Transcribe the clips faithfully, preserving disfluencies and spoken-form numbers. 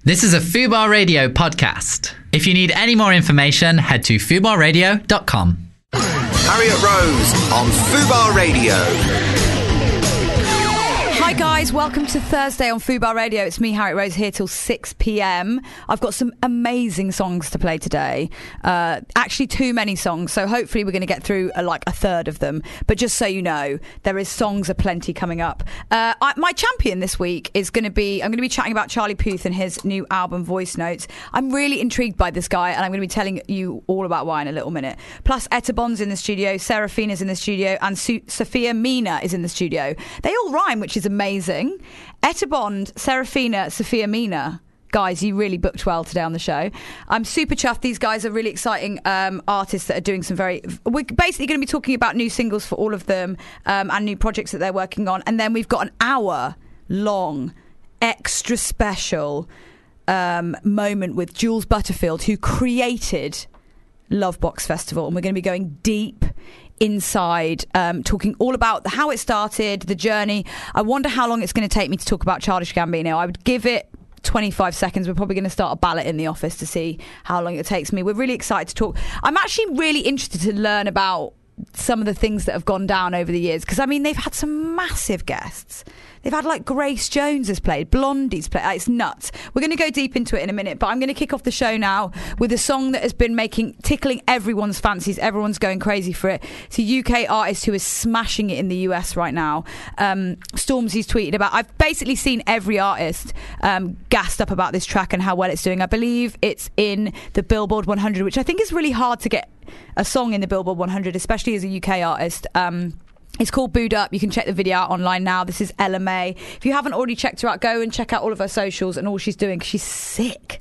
This is a Fubar Radio podcast. If you need any more information, head to fubar radio dot com. Harriet Rose on Fubar Radio. Hi guys, welcome to Thursday on Fubar Radio. It's me, Harriet Rose, here till six p.m. I've got some amazing songs to play today. Uh, actually, too many songs, so hopefully we're going to get through uh, like a third of them. But just so you know, there is songs aplenty coming up. Uh, I, my champion this week is going to be, I'm going to be chatting about Charlie Puth and his new album, Voice Notes. I'm really intrigued by this guy, and I'm going to be telling you all about why in a little minute. Plus, Etta Bond's in the studio, Serafina's in the studio, and Su- Sophia Mina is in the studio. They all rhyme, which is amazing. Amazing. Etta Bond, Serafina, Sophia Mina. Guys, you really booked well today on the show. I'm super chuffed. These guys are really exciting um, artists that are doing some very... We're basically going to be talking about new singles for all of them um, and new projects that they're working on. And then we've got an hour-long, extra special um, moment with Jules Butterfield, who created Lovebox Festival. And we're going to be going deep inside, um, talking all about how it started, the journey. I wonder how long it's going to take me to talk about Childish Gambino. I would give it twenty-five seconds. We're probably going to start a ballot in the office to see how long it takes me. We're really excited to talk. I'm actually really interested to learn about some of the things that have gone down over the years, because I mean they've had some massive guests. They've had like Grace Jones has played, Blondie's played. It's nuts. We're going to go deep into it in a minute, but I'm going to kick off the show now with a song that has been making tickling everyone's fancies. Everyone's going crazy for it. It's a U K artist who is smashing it in the U S right now. Um, Stormzy's tweeted about. I've basically seen every artist um, gassed up about this track and how well it's doing. I believe it's in the Billboard one hundred, which I think is really hard to get a song in the Billboard one hundred, especially as a U K artist. Um, It's called Boo'd Up. You can check the video out online now. This is Ella May. If you haven't already checked her out, go and check out all of her socials and all she's doing, because she's sick.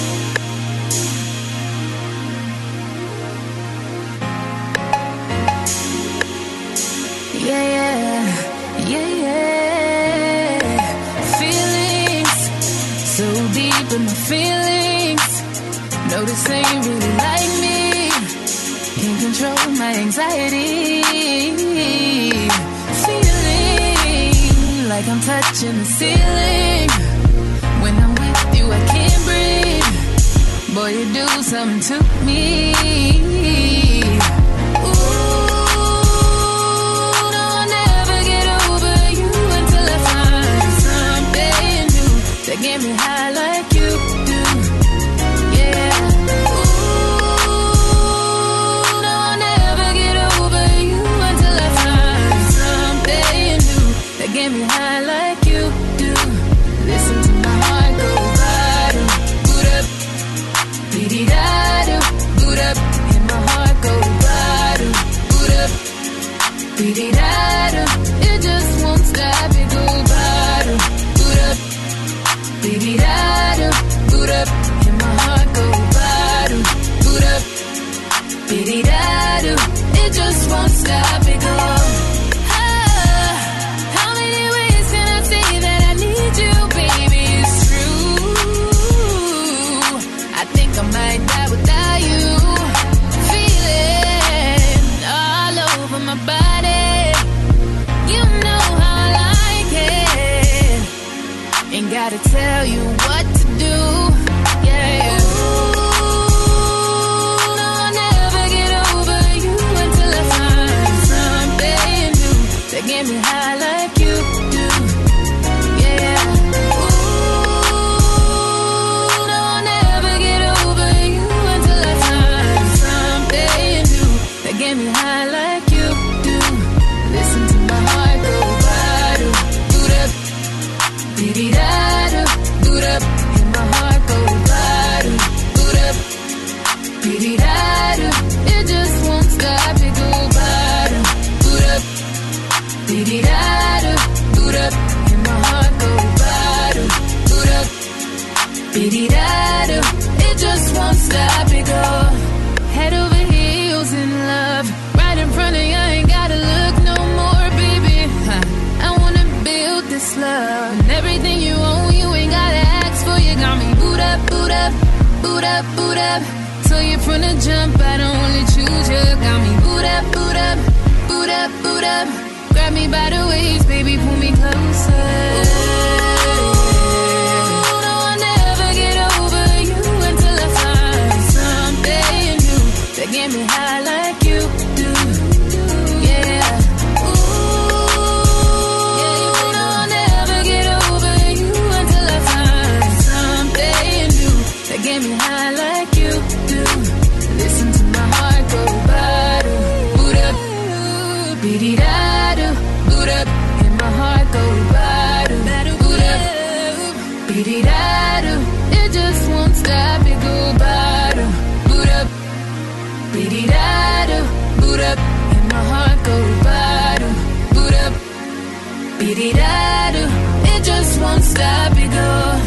Yeah, yeah, yeah, yeah. Feelings so deep in my feelings. No, this ain't really like me. Can't control my anxiety. Feeling like I'm touching the ceiling. When I'm with you, I can't breathe. Boy, you do something to me. Ooh, no, I'll never get over you until I find something new that get me high like you do. Yeah. Get me high like you do. Listen to my heart go bottom. Boot up, dee da do. Boot up, and my heart go bottom. Boot up, dee da do. It just won't stop. It go bottom. Boot up, dee da do. Boot up, and my heart go bottom. Boot up, dee da do. It just won't stop. It go. I might die without you. Feeling all over my body. You know how I like it. Ain't gotta tell you what to do. Yeah. Ooh, no, I'll never get over you until I find something new that get me high like you do. Yeah. Get me high like you do. Listen to my heart go bottom. Boot up, dee da do. Boot up, and my heart go bottom. Boot up, dee da do. It just won't stop. It go bottom. Boot up, dee da do. Boot up, and my heart go bottom. Boot up, dee da do. It just won't stop. It go head over heels in love. Right in front of you, I ain't gotta look no more, baby. Huh. I wanna build this love. And everything you own, you ain't gotta ask for. You got me boot up, boot up, boot up, boot up. So you from the jump, I don't only choose you. Got me boot up, boot up, boot up, boot up. Grab me by the waist, baby, pull me closer. Ooh, no, I'll never get Dee-dee-da-do. It just won't stop, it go.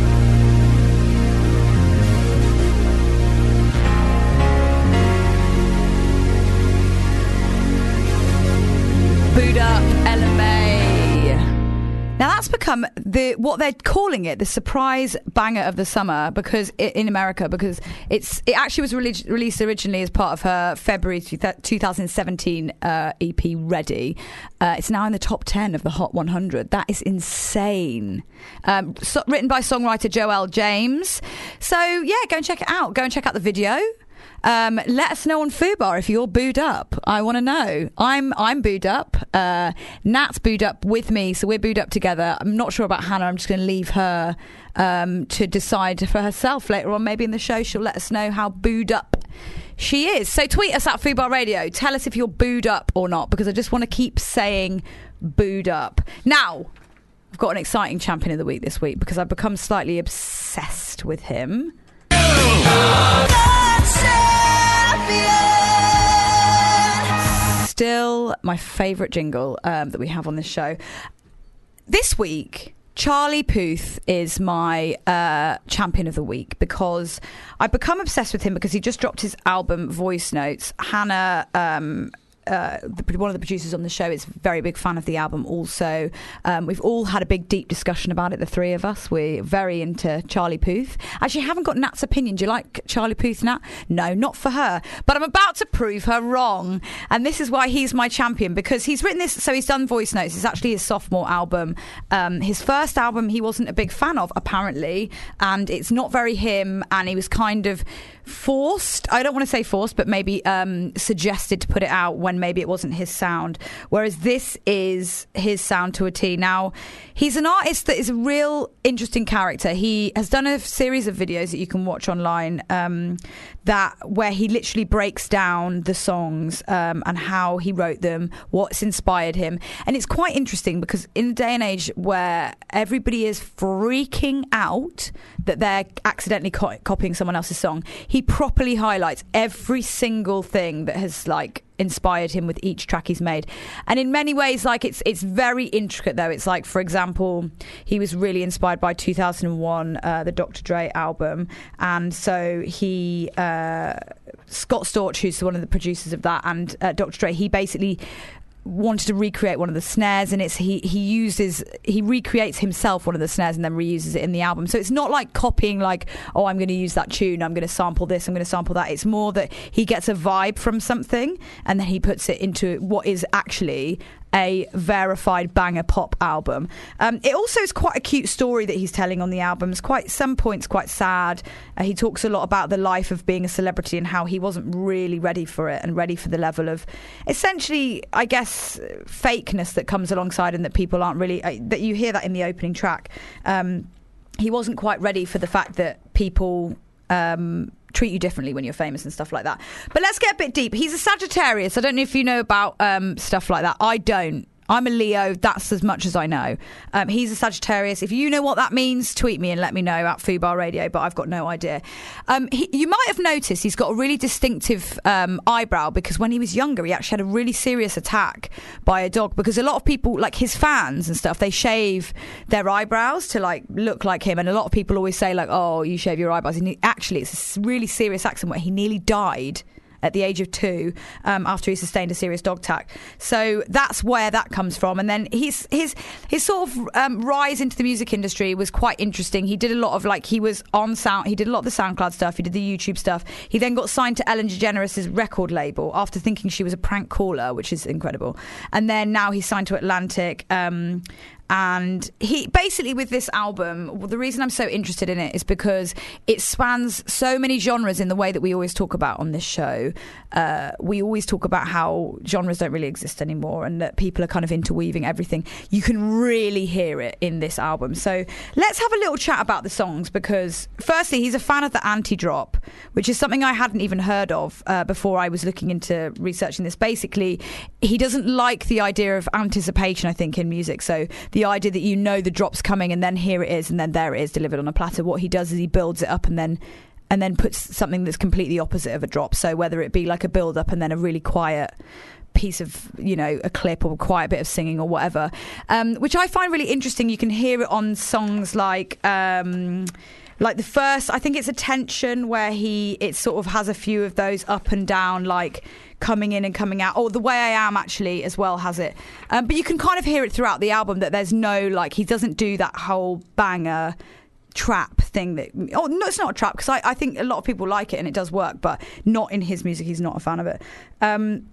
Boo'd Up, Ella May. Now that's become the what they're calling it, the surprise banger of the summer, because it, in America, because it's it actually was released, released originally as part of her February twenty seventeen uh, E P Ready. Uh, it's now in the top ten of the Hot one hundred. That is insane. Um, so, written by songwriter Joel James. So yeah, go and check it out. Go and check out the video. Um, let us know on Fubar if you're booed up. I want to know. I'm I'm booed up. Uh, Nat's booed up with me, so we're booed up together. I'm not sure about Hannah. I'm just going to leave her um, to decide for herself later on. Maybe in the show she'll let us know how booed up she is. So tweet us at Fubar Radio. Tell us if you're booed up or not, because I just want to keep saying booed up. Now, I've got an exciting champion of the week this week because I've become slightly obsessed with him. Still my favourite jingle um, that we have on this show. This week, Charlie Puth is my uh, champion of the week because I've become obsessed with him because he just dropped his album Voice Notes. Hannah, um, uh, the, one of the producers on the show, is a very big fan of the album also. Um, we've all had a big deep discussion about it, the three of us. We're very into Charlie Puth. Actually, I haven't got Nat's opinion. Do you like Charlie Puth, Nat? No, not for her. But I'm about to prove her wrong. And this is why he's my champion, because he's written this, so he's done Voice Notes. It's actually his sophomore album. Um, his first album he wasn't a big fan of, apparently, and it's not very him, and he was kind of forced, I don't want to say forced, but maybe um, suggested to put it out when maybe it wasn't his sound, whereas this is his sound to a T. Now, he's an artist that is a real interesting character. He has done a series of videos that you can watch online um, that where he literally breaks down the songs um, and how he wrote them, what's inspired him, and it's quite interesting because in a day and age where everybody is freaking out that they're accidentally co- copying someone else's song, he properly highlights every single thing that has like inspired him with each track he's made. And in many ways, like it's it's very intricate though. It's like, for example, he was really inspired by two thousand one, uh, the Doctor Dre album, and so he uh, Scott Storch, who's one of the producers of that, and uh, Doctor Dre, he basically wanted to recreate one of the snares, and it's he he uses he recreates himself one of the snares and then reuses it in the album. So it's not like copying, like, oh, I'm going to use that tune, I'm going to sample this, I'm going to sample that. It's more that he gets a vibe from something and then he puts it into what is actually a verified banger pop album. Um, it also is quite a cute story that he's telling on the album. It's quite, some points quite sad. Uh, he talks a lot about the life of being a celebrity and how he wasn't really ready for it and ready for the level of, essentially, I guess, fakeness that comes alongside, and that people aren't really, uh, that you hear that in the opening track. Um, he wasn't quite ready for the fact that people um, treat you differently when you're famous and stuff like that. But let's get a bit deep. He's a Sagittarius. I don't know if you know about um, stuff like that. I don't. I'm a Leo. That's as much as I know. Um, he's a Sagittarius. If you know what that means, tweet me and let me know at Fubar Radio, but I've got no idea. Um, he, you might have noticed he's got a really distinctive um, eyebrow, because when he was younger, he actually had a really serious attack by a dog, because a lot of people, like his fans and stuff, they shave their eyebrows to like look like him. And a lot of people always say like, oh, you shave your eyebrows. And he, actually, it's a really serious accident where he nearly died at the age of two um, after he sustained a serious dog attack. So that's where that comes from. And then his his his sort of um, rise into the music industry was quite interesting. He did a lot of like, he was on sound, he did a lot of the SoundCloud stuff, he did the YouTube stuff. He then got signed to Ellen DeGeneres' record label after thinking she was a prank caller, which is incredible. And then now he's signed to Atlantic. Um, And he basically, with this album, well, the reason I'm so interested in it is because it spans so many genres in the way that we always talk about on this show. Uh, we always talk about how genres don't really exist anymore and that people are kind of interweaving everything. You can really hear it in this album. So let's have a little chat about the songs, because firstly, he's a fan of the anti-drop, which is something I hadn't even heard of uh, before I was looking into researching this. Basically, he doesn't like the idea of anticipation, I think, in music. So the idea that you know the drop's coming and then here it is and then there it is delivered on a platter. What he does is he builds it up and then and then puts something that's completely opposite of a drop. So whether it be like a build up and then a really quiet piece of, you know, a clip or a quiet bit of singing or whatever, um, which I find really interesting. You can hear it on songs like um, like the first, I think it's Attention, where he it sort of has a few of those up and down, like coming in and coming out. Or The Way I Am actually as well has it, um, but you can kind of hear it throughout the album that there's no, like, he doesn't do that whole banger trap thing that, oh no, it's not a trap, because I, I think a lot of people like it and it does work, but not in his music. He's not a fan of it. um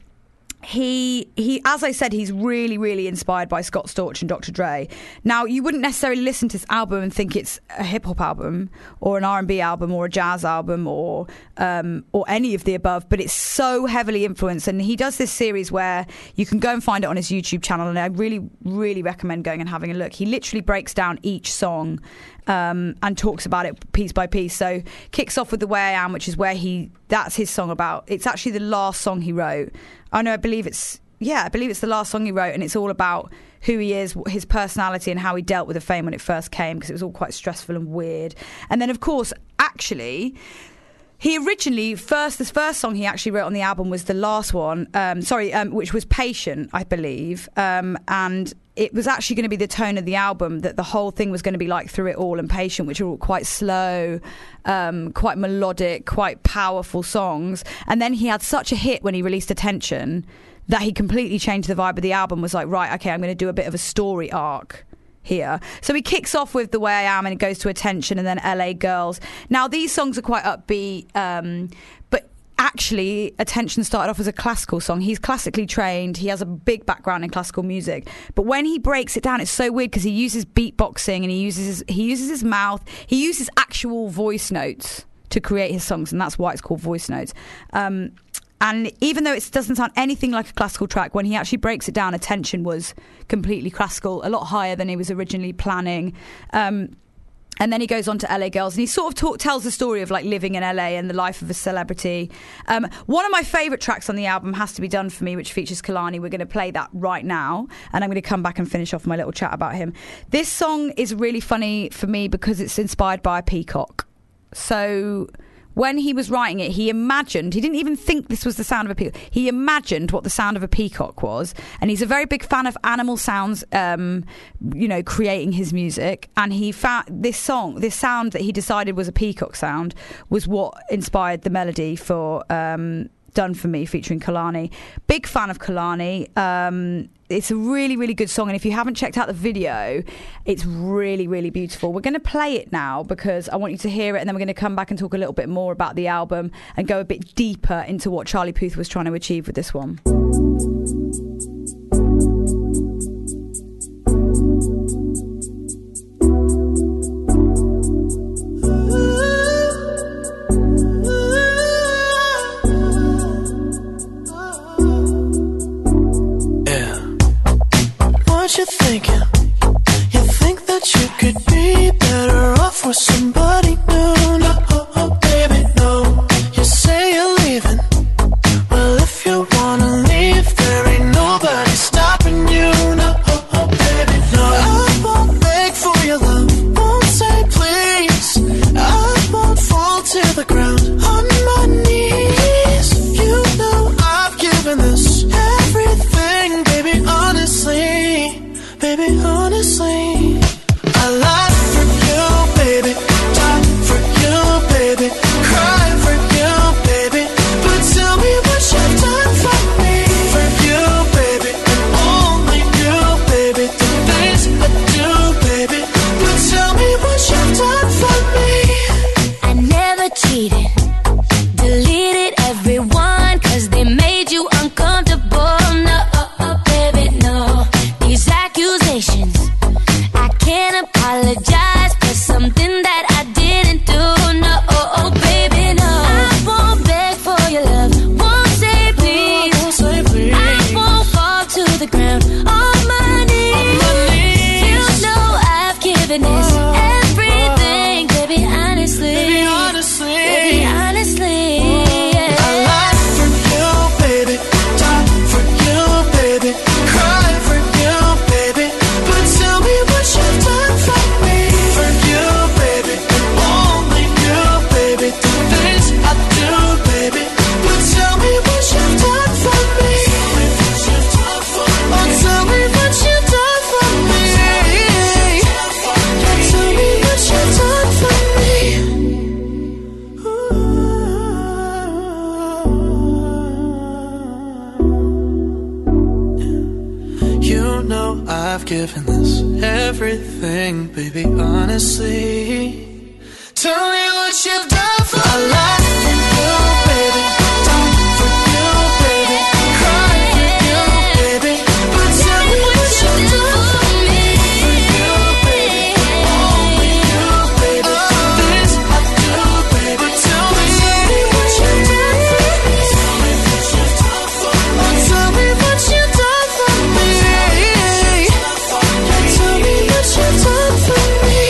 He, he, as I said, he's really, really inspired by Scott Storch and Doctor Dre. Now, you wouldn't necessarily listen to this album and think it's a hip-hop album or an R and B album or a jazz album or um, or any of the above, but it's so heavily influenced. And he does this series where you can go and find it on his YouTube channel, and I really, really recommend going and having a look. He literally breaks down each song um, and talks about it piece by piece. So kicks off with The Way I Am, which is where he, that's his song about, it's actually the last song he wrote. Oh no, I believe it's, yeah, I believe it's the last song he wrote, and it's all about who he is, his personality, and how he dealt with the fame when it first came, because it was all quite stressful and weird. And then, of course, actually, he originally, first, this first song he actually wrote on the album was the last one, um, sorry, um, which was Patient, I believe, um, and it was actually going to be the tone of the album, that the whole thing was going to be like Through It All and Patient, which are all quite slow, um, quite melodic, quite powerful songs. And then he had such a hit when he released Attention that he completely changed the vibe of the album, was like, right, okay, I'm going to do a bit of a story arc here. So he kicks off with The Way I Am, and it goes to Attention, and then L A Girls. Now, these songs are quite upbeat, um, but actually, Attention started off as a classical song. He's classically trained. He has a big background in classical music. But when he breaks it down, it's so weird, because he uses beatboxing, and he uses his, he uses his mouth. He uses actual voice notes to create his songs, and that's why it's called voice notes. Um, and even though it doesn't sound anything like a classical track, when he actually breaks it down, Attention was completely classical, a lot higher than he was originally planning. Um, And then he goes on to L A Girls, and he sort of talk, tells the story of like living in L A and the life of a celebrity. Um, one of my favourite tracks on the album, Has to Be Done for Me, which features Kehlani. We're going to play that right now, and I'm going to come back and finish off my little chat about him. This song is really funny for me because it's inspired by a peacock. So when he was writing it, he imagined, he didn't even think this was the sound of a peacock. He imagined what the sound of a peacock was. And he's a very big fan of animal sounds, um, you know, creating his music. And he found this song, this sound that he decided was a peacock sound, was what inspired the melody for um, Done For Me, featuring Kehlani. Big fan of Kehlani. Um, it's a really, really good song. And if you haven't checked out the video, it's really, really beautiful. We're going to play it now because I want you to hear it. And then we're going to come back and talk a little bit more about the album and go a bit deeper into what Charlie Puth was trying to achieve with this one. You're thinking, you think that you could be better off with somebody new. No, oh, oh, baby, no. You say you're leaving. Well, if you wanna leave giving this everything, baby, honestly. Tell me what you've done for I lie for you, baby. Die for you, baby. Cry for you, baby. But tell me what you've done for me. For you, baby. Only you, baby. This I do, baby. But tell me what you've done for me. Tell me what you've done for me. Tell me what you've done for me. Tell me what you've done for me.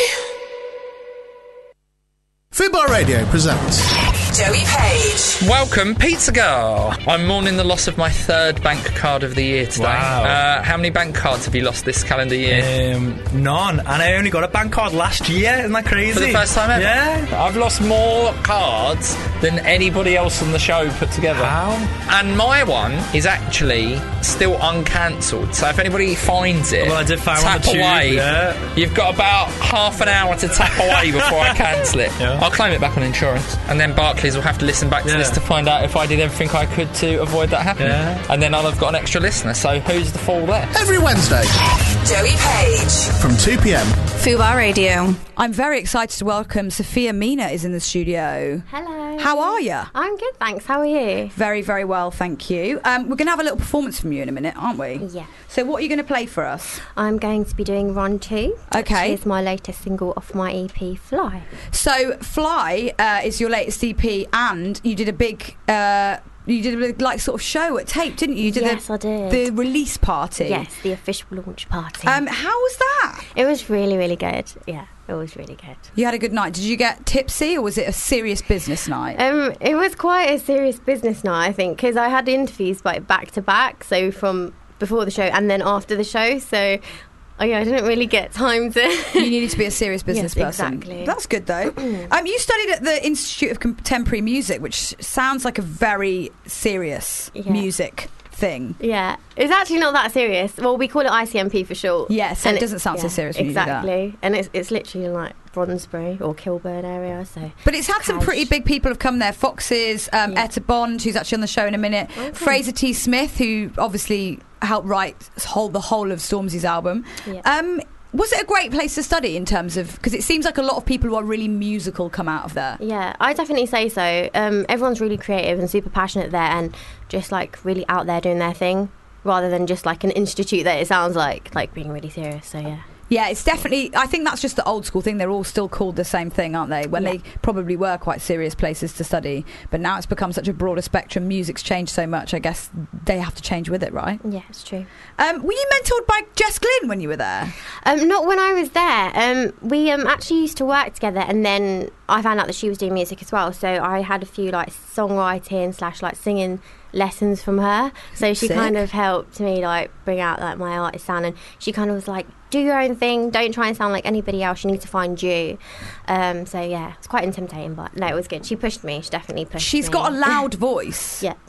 Fubar Radio presents Joey Page. Welcome, Pizza Girl. I'm mourning the loss of my third bank card of the year today. Wow. Uh, how many bank cards have you lost this calendar year? Um, none. And I only got a bank card last year. Isn't that crazy? For the first time ever? Yeah. I've lost more cards than anybody else on the show put together. How? And my one is actually still uncancelled. So if anybody finds it, Well, I did find one on tap the tube, away. yeah. You've got about half an hour to tap away before I cancel it. Yeah. I'll claim it back on insurance. And then Barclays will have to listen back to Yeah. this to find out if I did everything I could to avoid that happening. Yeah. And then I'll have got an extra listener. So who's the fool there? every Wednesday Joey Page. from two p.m. Fubar Radio. I'm very excited to welcome Sophia Mina is in the studio. Hello. How are you? I'm good, thanks. How are you? Very, very well, thank you. Um, we're going to have a little performance from you in a minute, aren't we? Yeah. So what are you going to play for us? I'm going to be doing Run two. Okay. Which is my latest single off my E P, Fly. So Fly uh, is your latest E P, and you did a big... Uh, you did a big, like, sort of show at Tape, didn't you? You did Yes, the, I did. the release party. Yes, the official launch party. Um, how was that? it was really, really good. Yeah, it was really good. You had a good night. Did you get tipsy, or was it a serious business night? Um, it was quite a serious business night, I think, because I had interviews like back to back, so from before the show and then after the show. So, oh yeah, I didn't really get time to. You needed to be a serious business Yes, person. exactly. That's good, though. um, you studied at the Institute of Contemporary Music, which sounds like a very serious Yeah. music thing. Yeah, it's actually not that serious. Well, we call it I C M P for short. Yeah, so And it doesn't sound so serious when you do that. exactly. And it's it's literally in like Brondesbury or Kilburn area. So, But it's had some Cash. pretty big people have come there. Foxes, um, Yeah. Etta Bond, who's actually on the show in a minute. Okay. Fraser T. Smith, who obviously helped write whole, the whole of Stormzy's album. Yeah. Um, was it a great place to study in terms of... Because it seems like a lot of people who are really musical come out of there. Yeah, I definitely say so. Um, everyone's really creative and super passionate there, and just like really out there doing their thing, rather than just like an institute that it sounds like like being really serious. So yeah. Yeah, it's definitely... I think that's just the old school thing. They're all still called the same thing, aren't they? When Yeah. they probably were quite serious places to study. But now it's become such a broader spectrum. Music's changed so much. I guess they have to change with it, right? Yeah, it's true. Um, were you mentored by Jess Glynn when you were there? Um, not when I was there. Um, we um, actually used to work together, and then I found out that she was doing music as well. So I had a few like songwriting slash like singing lessons from her. So she Sick. kind of helped me like bring out like my artist sound, and she kind of was like, do your own thing, don't try and sound like anybody else, you need to find you. Um, so yeah, it's quite intimidating, but no, it was good. She pushed me, she definitely pushed She's me. got a loud voice. Yeah.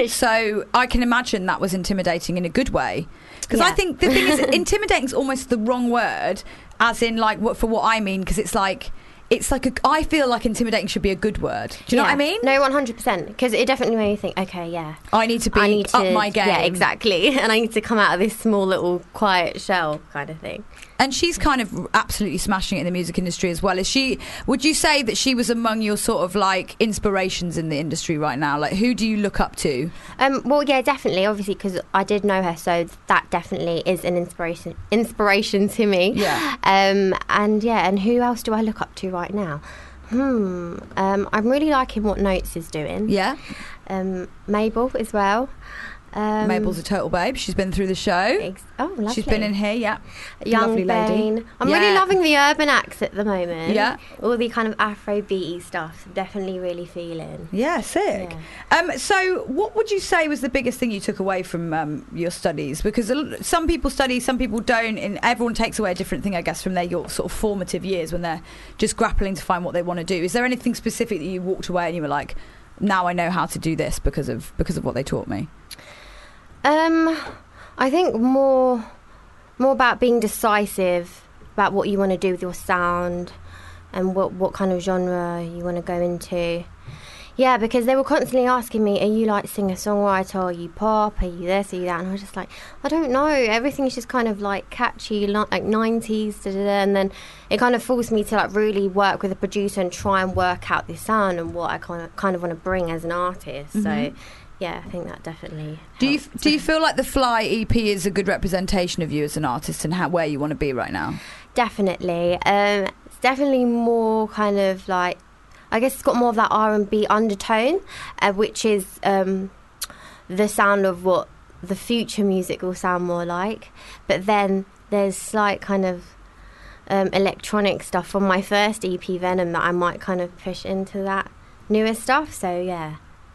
So I can imagine that was intimidating in a good way. Because I Yeah. think the thing is, intimidating is almost the wrong word, as in like what for what I mean, because it's like... It's like a, I feel like intimidating should be a good word. Do you know what I mean? No, one hundred percent. Because it definitely made me think, okay, yeah. I need to be I need to, up my game. Yeah, exactly. And I need to come out of this small little quiet shell kind of thing. And she's kind of absolutely smashing it in the music industry as well. Is she? Would you say that she was among your sort of like inspirations in the industry right now? Like, who do you look up to? Um, well, yeah, definitely. Obviously, because I did know her, so that definitely is an inspiration. Inspiration to me. Yeah. Um, and yeah, and who else do I look up to right now? Hmm. Um, I'm really liking what Notes is doing. Yeah. Um, Mabel as well. Um, Mabel's a total babe. She's been through the show. Ex- oh, lovely. She's been in here. Yeah. Young Lovely lady. Bane. I'm Yeah. really loving the urban acts at the moment. Yeah. All the kind of Afro beaty stuff. I'm definitely really feeling. Yeah, sick. Um, so, what would you say was the biggest thing you took away from um, your studies? Because a l- some people study, some people don't, and everyone takes away a different thing, I guess, from their your sort of formative years when they're just grappling to find what they want to do. Is there anything specific that you walked away and you were like, now I know how to do this because of because of what they taught me? Um, I think more, more about being decisive about what you want to do with your sound, and what what kind of genre you want to go into. Yeah, because they were constantly asking me, are you like singer-songwriter, are you pop, are you this, are you that? And I was just like, I don't know. Everything's just kind of like catchy, like like nineties, da, da, da. And then it kind of forced me to like really work with a producer and try and work out this sound and what I kind of kind of want to bring as an artist. Mm-hmm. So yeah, I think that definitely Do you helped. do you feel like the Fly E P is a good representation of you as an artist and how where you want to be right now? Definitely. Um, it's definitely more kind of like, I guess it's got more of that R and B undertone, uh, which is um, the sound of what the future music will sound more like. But then there's slight kind of um, electronic stuff from my first E P, Venom, that I might kind of push into that newer stuff. So yeah,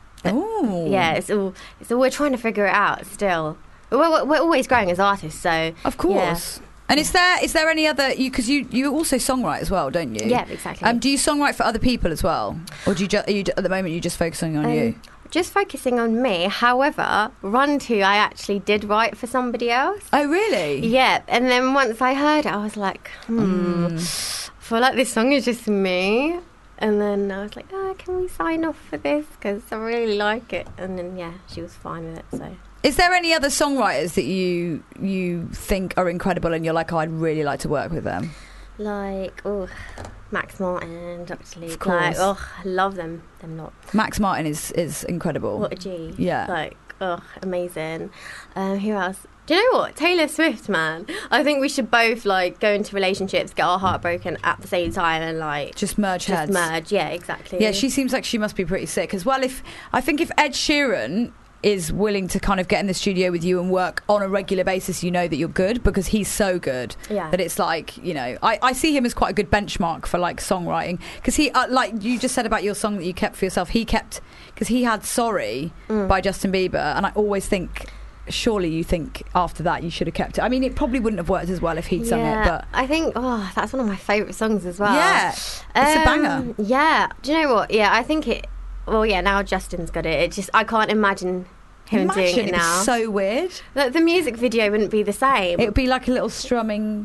Oh, yeah, it's all it's all we're trying to figure it out still. We're, we're, we're always growing as artists, so of course. yeah. And is there is there any other you because you you also songwrite as well, don't you? Yeah, exactly. Um, do you songwrite for other people as well, or do you, ju- are you at the moment you just focusing on Um, you? Just focusing on me. However, Run two, I actually did write for somebody else. Oh, really? Yeah, and then once I heard it, I was like, hmm, Mm. I feel like this song is just me. And then I was like, oh, can we sign off for this? Because I really like it. And then, yeah, she was fine with it, so... Is there any other songwriters that you you think are incredible and you're like, oh, I'd really like to work with them? Like, oh, Max Martin, Doctor Luke. Of course. Like, oh, I love them. Them lot. Max Martin is is incredible. What a G. Yeah. Like, oh, amazing. Um, who else? Do you know what? Taylor Swift, man. I think we should both, like, go into relationships, get our heart broken at the same time and, like... Just merge just heads. merge, yeah, exactly. Yeah, she seems like she must be pretty sick as well. If I think if Ed Sheeran is willing to kind of get in the studio with you and work on a regular basis, you know that you're good because he's so good Yeah. that it's like, you know, I, I see him as quite a good benchmark for like songwriting because he uh, like you just said about your song that you kept for yourself, he kept because he had Sorry Mm. by Justin Bieber, and I always think surely you think after that you should have kept it. I mean, it probably wouldn't have worked as well if he'd sung it, but I think, oh, that's one of my favourite songs as well. yeah, it's a Um, banger. Yeah. Do you know what? Yeah, I think it... Well, yeah, now Justin's got it. It just... I can't imagine him Imagine doing it it'd now. be so weird. Like, the music video wouldn't be the same. It would be like a little strumming.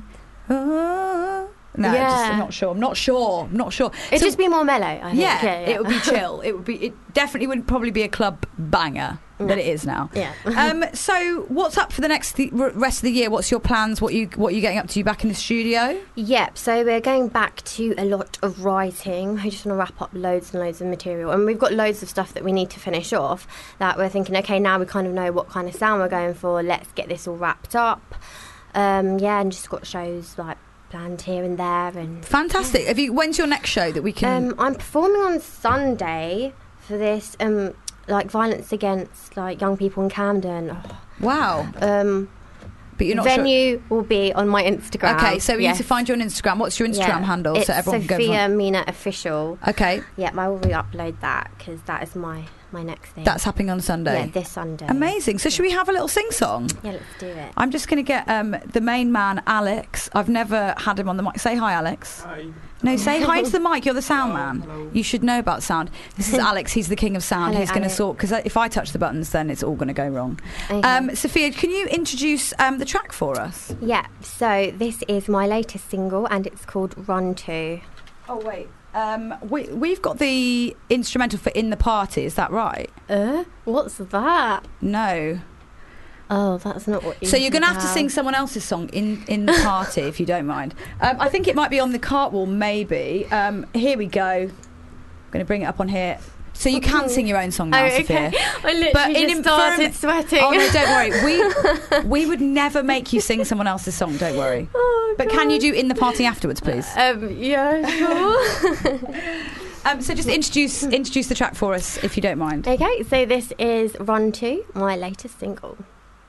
Ah. No, Yeah. just, I'm not sure. I'm not sure. I'm not sure. It'd So- just be more mellow, I think. yeah, Yeah, yeah. it would be chill. It would be. It definitely wouldn't probably be a club banger No. that it is now. Yeah. um. So, what's up for the next the r- rest of the year? What's your plans? What you what are you getting up to? You back in the studio? Yep, so we're going back to a lot of writing. I just want to wrap up loads and loads of material. And we've got loads of stuff that we need to finish off that we're thinking, okay, now we kind of know what kind of sound we're going for. Let's get this all wrapped up. Um, yeah, and just got shows like planned here and there. And Fantastic. Have you? When's your next show that we can? Um, I'm performing on Sunday for this, um, like, violence against, like, young people in Camden. Oh, wow. um, But you're not sure. venue will be on my Instagram. Okay, so we Yes. need to find you on Instagram. What's your Instagram Yeah, handle it's so everyone can go? Sophia and Mina Official. find- Okay, Yeah, I will re-upload that because that is my, my next thing. that's happening on Sunday. Yeah, this Sunday. Amazing. So, should we have a little sing song? Yeah, let's do it. I'm just going to get um, the main man, Alex. I've never had him on the mic. Say hi, Alex. Hi. No, say hi to the mic. You're the sound man. You should know about sound. This is Alex. He's the king of sound. Hello, He's going to Alex. sort, because if I touch the buttons, then it's all going to go wrong. Okay. Um, Sophia, can you introduce um, the track for us? Yeah, so this is my latest single and it's called Run two. Oh, wait. Um, we, we've got the instrumental for In the Party. Is that right? Uh? What's that? No. Oh, that's not what you So you're going to have to have. sing someone else's song in, in the party, if you don't mind. Um, I think it might be on the Cartwall, maybe. Um, here we go. I'm going to bring it up on here. So you can sing your own song now, Oh, Sophia. okay. I literally But in- just for- started sweating. Oh, no, don't worry. We we would never make you sing someone else's song, don't worry. Oh, But can God. you do In the Party afterwards, please? Um, yeah, sure. Um, so just introduce introduce the track for us, if you don't mind. Okay, so this is Run two, my latest single.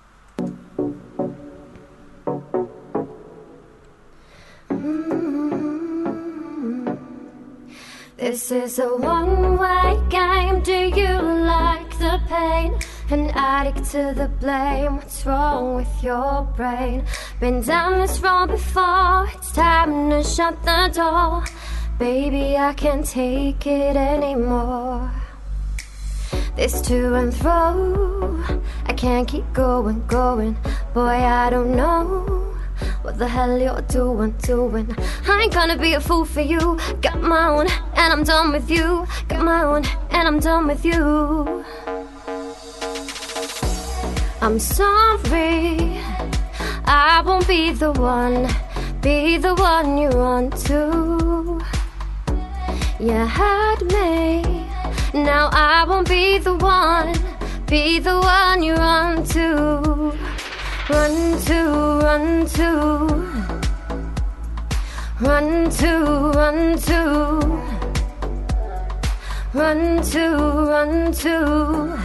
This is a one-way game. Do you like the pain? An addict to the blame. What's wrong with your brain? Been down this road before. It's time to shut the door. Baby, I can't take it anymore. This to and fro, I can't keep going, going. Boy, I don't know what the hell you're doing, doing. I ain't gonna be a fool for you. Got my own, and I'm done with you. Got my own, and I'm I'm done with you. I'm sorry, I won't be the one, be the one you run to. You had me, now I won't be the one, be the one you run to. Run to, run to, run to, run to, run to, run to,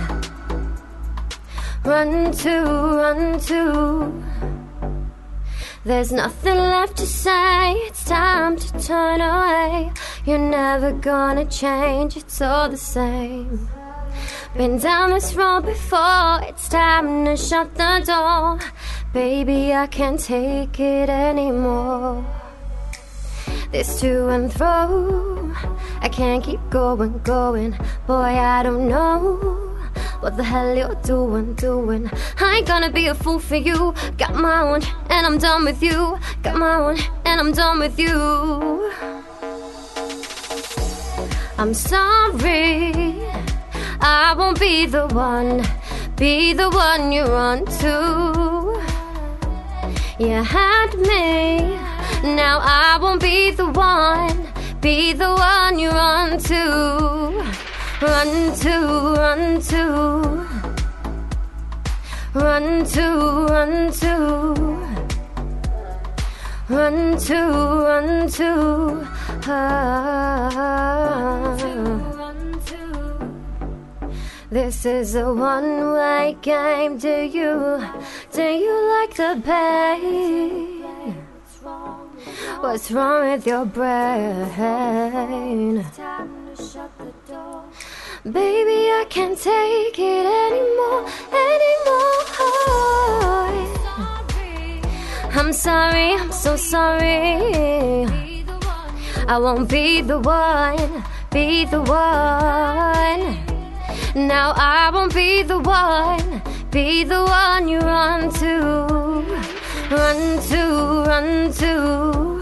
run to, run to. There's nothing left to say, it's time to turn away. You're never gonna change, it's all the same. Been down this road before, it's time to shut the door. Baby, I can't take it anymore. This to and fro, I can't keep going, going. Boy, I don't know what the hell you're doing, doing. I ain't gonna be a fool for you. Got my own and I'm done with you. Got my own and I'm done with you. I'm sorry, I won't be the one, be the one you run to. You had me, now I won't be the one, be the one you run to. Run to, run to, run to, run to, run to, run to, ah. This is a one-way game. Do you, do you like the pain? What's wrong with your brain? Baby, I can't take it anymore, anymore. I'm sorry, I'm so sorry. I won't be the one, be the one. Now I won't be the one, be the one you run to. Run to, run to,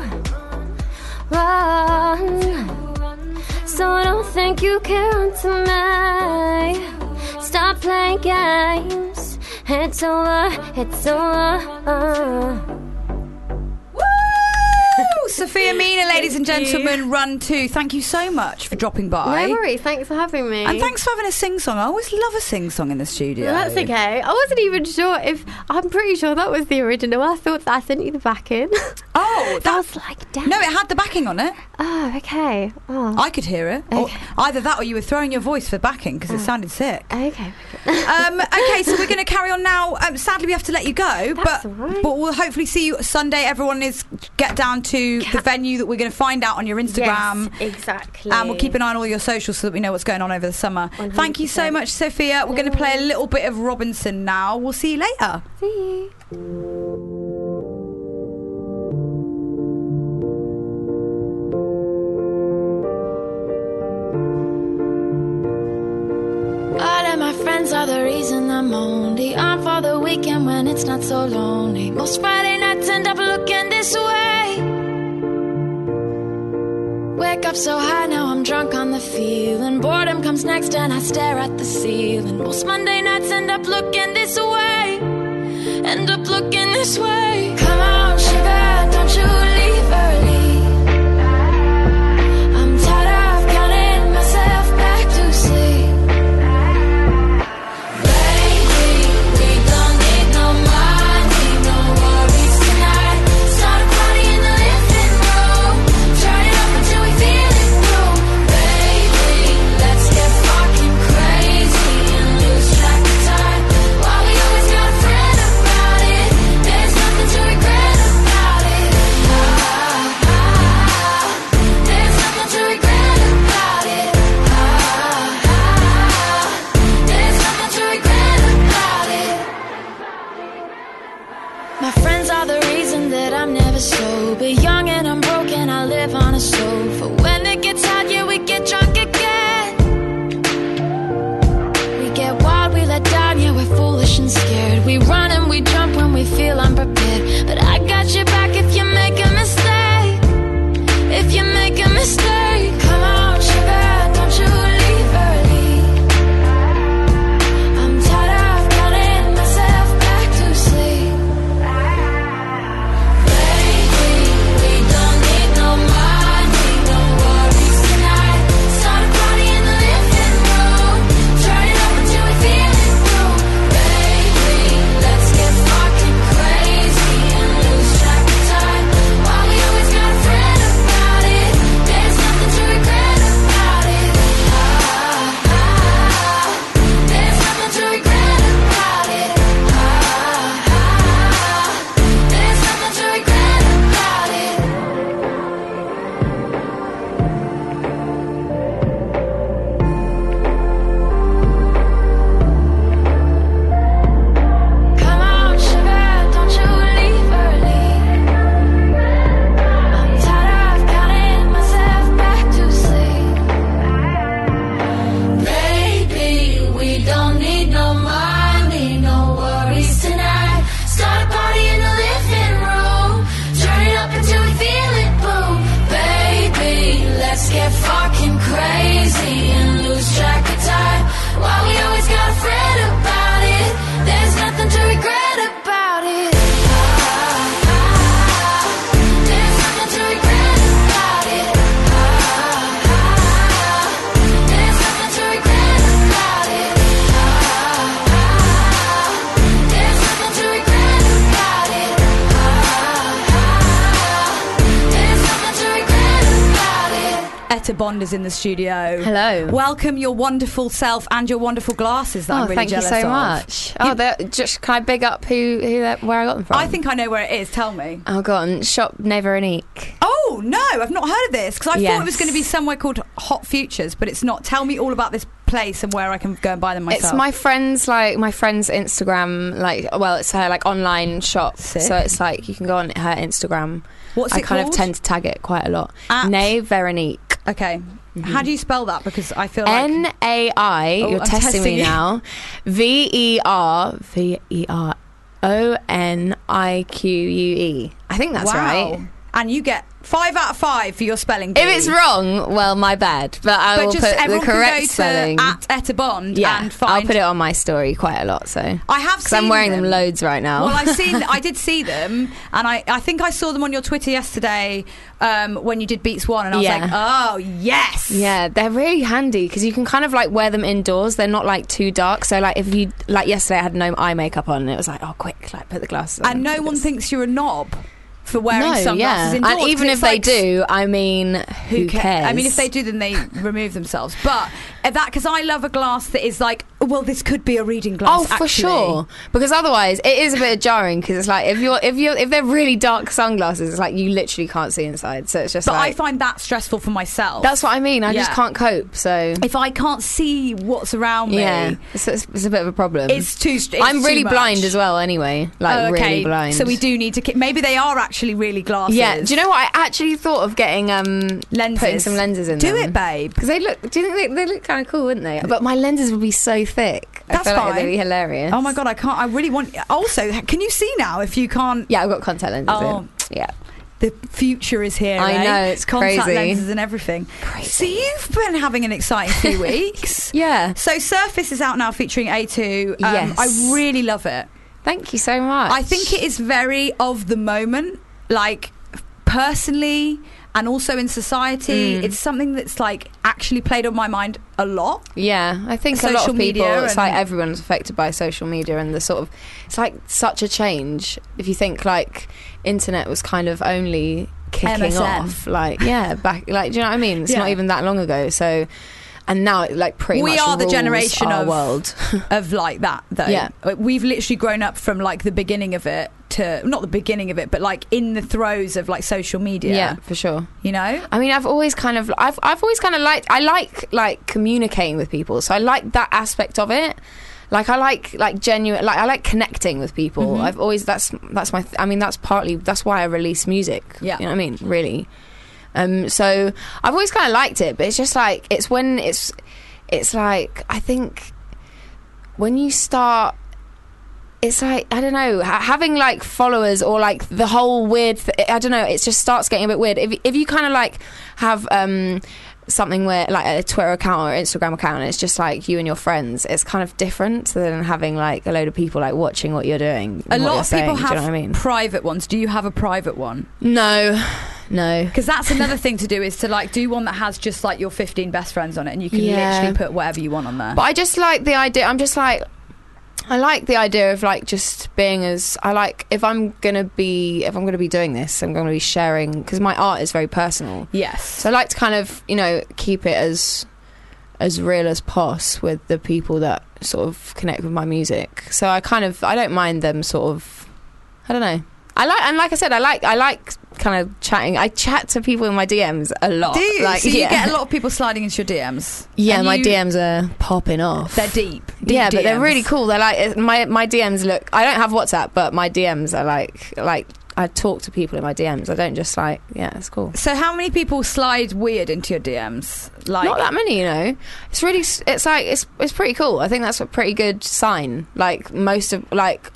run. So don't think you can run to me. Stop playing games. It's over, it's over. Sophia Mina, ladies and gentlemen, Run To. Thank you so much for dropping by. No worries, thanks for having me. And thanks for having a sing-song. I always love a sing-song in the studio. Well, that's okay. I wasn't even sure if... I'm pretty sure that was the original. I thought that I sent you the backing. Oh, that was like, damn. No, it had the backing on it. Oh, okay. Oh. I could hear it. Okay. Or either that or you were throwing your voice for backing because oh. it sounded sick. Okay. um, okay, so we're going to carry on now. Um, sadly, we have to let you go. That's but, all right. but we'll hopefully see you Sunday. Everyone is get down to the venue that we're going to find out on your Instagram. Yes, exactly. And we'll keep an eye on all your socials so that we know what's going on over the summer. one hundred percent. Thank you so much, Sophia. We're going to play a little bit of Robinson now. We'll see you later. See you. All of my friends are the reason I'm only on for the weekend when it's not so lonely. Most Friday nights end up looking this way. Wake up so high, now I'm drunk on the feeling. Boredom comes next and I stare at the ceiling. Most Monday nights end up looking this way. End up looking this way. Come on, sugar, don't you leave early. I'm tired of counting myself back to sleep. While we always got a friend about it, there's nothing to regret about it. Etta Bond is in the studio. Hello. Welcome your wonderful self and your wonderful glasses that oh, I'm really thank you jealous so of. much. Oh, they're just can I big up who who they're- where I got them from? I think I know where it is. Tell me. Oh, go on. Shop Neveronique. Oh no, I've not heard of this because I Yes. thought it was going to be somewhere called Hot Futures, but it's not. Tell me all about this place and where I can go and buy them myself. It's my friend's like my friend's Instagram. Like, well, it's her like online shop. Sick. So it's like you can go on her Instagram. What's I it kind called? of tend to tag it quite a lot. At- Nay Veronique. Okay. How do you spell that? Because I feel like N A I. Oh, You're I'm testing testing me you. now. V E R V E R O N I Q U E. I think that's wow. right. And you get five out of five for your spelling bee. If it's wrong, well, my bad. But I But will just put the everyone correct can go spelling. to at Etta Bond yeah, and find. I'll put it on my story quite a lot. So I have because seen I'm wearing them. them loads right now. Well, I've seen. I did see them, and I, I think I saw them on your Twitter yesterday um, when you did Beats One, and I was Yeah. like, oh yes, Yeah, they're really handy because you can kind of like wear them indoors. They're not like too dark. So like if you like yesterday, I had no eye makeup on, and it was like, oh, quick, like put the glasses on. and no one It's- thinks you're a knob for wearing no, sunglasses yeah. indoors. And even 'cause if it's they like, do, I mean, who ca- cares? I mean, if they do, then they remove themselves. But uh, that because I love a glass that is like, well, this could be a reading glass. Oh, for actually. sure. Because otherwise, it is a bit jarring. Because it's like if you're if you're if they're really dark sunglasses, it's like you literally can't see inside. So it's just. But like, I find that stressful for myself. that's what I mean. I just Yeah. can't cope. So if I can't see what's around me. yeah, it's, it's, it's a bit of a problem. It's too. It's I'm really too much. blind as well. Anyway, like Oh, okay. really blind. So we do need to. Ki- maybe they are actually really glasses. Yeah. Do you know what? I actually thought of getting um Lenses. putting some lenses in. Do them. it, babe. Because they look. Do you think they, they look kind of cool, wouldn't they? But my lenses would be so thick. That's I feel like fine. they'd be hilarious. Oh my god, I can't. I really want. Also, can you see now? If you can't, Yeah, I've got contact lenses Oh. in. Yeah. the future is here. I eh? know, it's contact crazy. lenses and everything. Crazy. So you've been having an exciting few weeks. Yeah. So Surface is out now, featuring A two. Um, Yes. I really love it. Thank you so much. I think it is very of the moment, like personally and also in society. Mm. It's something that's like actually played on my mind a lot. Yeah, I think a lot Social of people, media it's and- like everyone's affected by social media and the sort of, it's like such a change. If you think like internet was kind of only kicking M S N. off, like, yeah, back, like, do you know what I mean? It's Yeah. not even that long ago. So, and now it like pretty We much are the rules generation our of world. of like that though. Yeah. We've literally grown up from like the beginning of it to not the beginning of it, but like in the throes of like social media. Yeah, for sure. You know? I mean, I've always kind of, I've, I've always kind of liked, I like like communicating with people, so I like that aspect of it. Like I like like genuine, like I like connecting with people. Mhm. I've always that's that's my. I mean, that's partly that's why I release music. Yeah. You know what I mean? Really. Um. So I've always kind of liked it, but it's just like it's when it's it's like I think when you start. It's like, I don't know, ha- having like followers or like the whole weird, th- I don't know, it just starts getting a bit weird. If, if you kind of like have um, something where like a Twitter account or Instagram account and it's just like you and your friends, it's kind of different than having like a load of people like watching what you're doing. A and what lot you're of saying, people do you have know what I mean? private ones. Do you have a private one? No, no. Because that's another thing to do is to like do one that has just like your fifteen best friends on it and you can Yeah. literally put whatever you want on there. But I just like the idea, I'm just like, I like the idea of like just being as I like if I'm gonna be if I'm gonna be doing this I'm gonna be sharing because my art is very personal. Yes. So I like to kind of you know keep it as as real as pos with the people that sort of connect with my music. So I kind of I don't mind them sort of I don't know. I like and like I said I like I like kind of chatting. I chat to people in my D Ms a lot. Do you? Like, so you yeah. get a lot of people sliding into your D Ms? Yeah, And my you- D Ms are popping off. They're deep. deep yeah, but they're D Ms. really cool. They're like it- my my D Ms look. I don't have WhatsApp, but my D Ms are like like I talk to people in my D Ms. I don't just like yeah, it's cool. So how many people slide weird into your D Ms? Like Not that many, you know. It's really s- it's like it's it's pretty cool. I think that's a pretty good sign. Like most of like.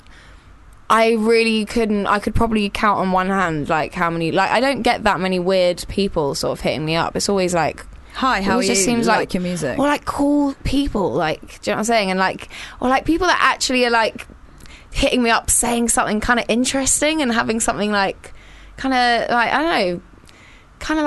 I really couldn't. I could probably count on one hand, like how many. Like I don't get that many weird people sort of hitting me up. It's always like, hi, how it are you? just seems like, like your music. or like cool people. Like, do you know what I'm saying? And like, or like people that actually are like hitting me up, saying something kind of interesting and having something like, kind of like I don't know, kind of like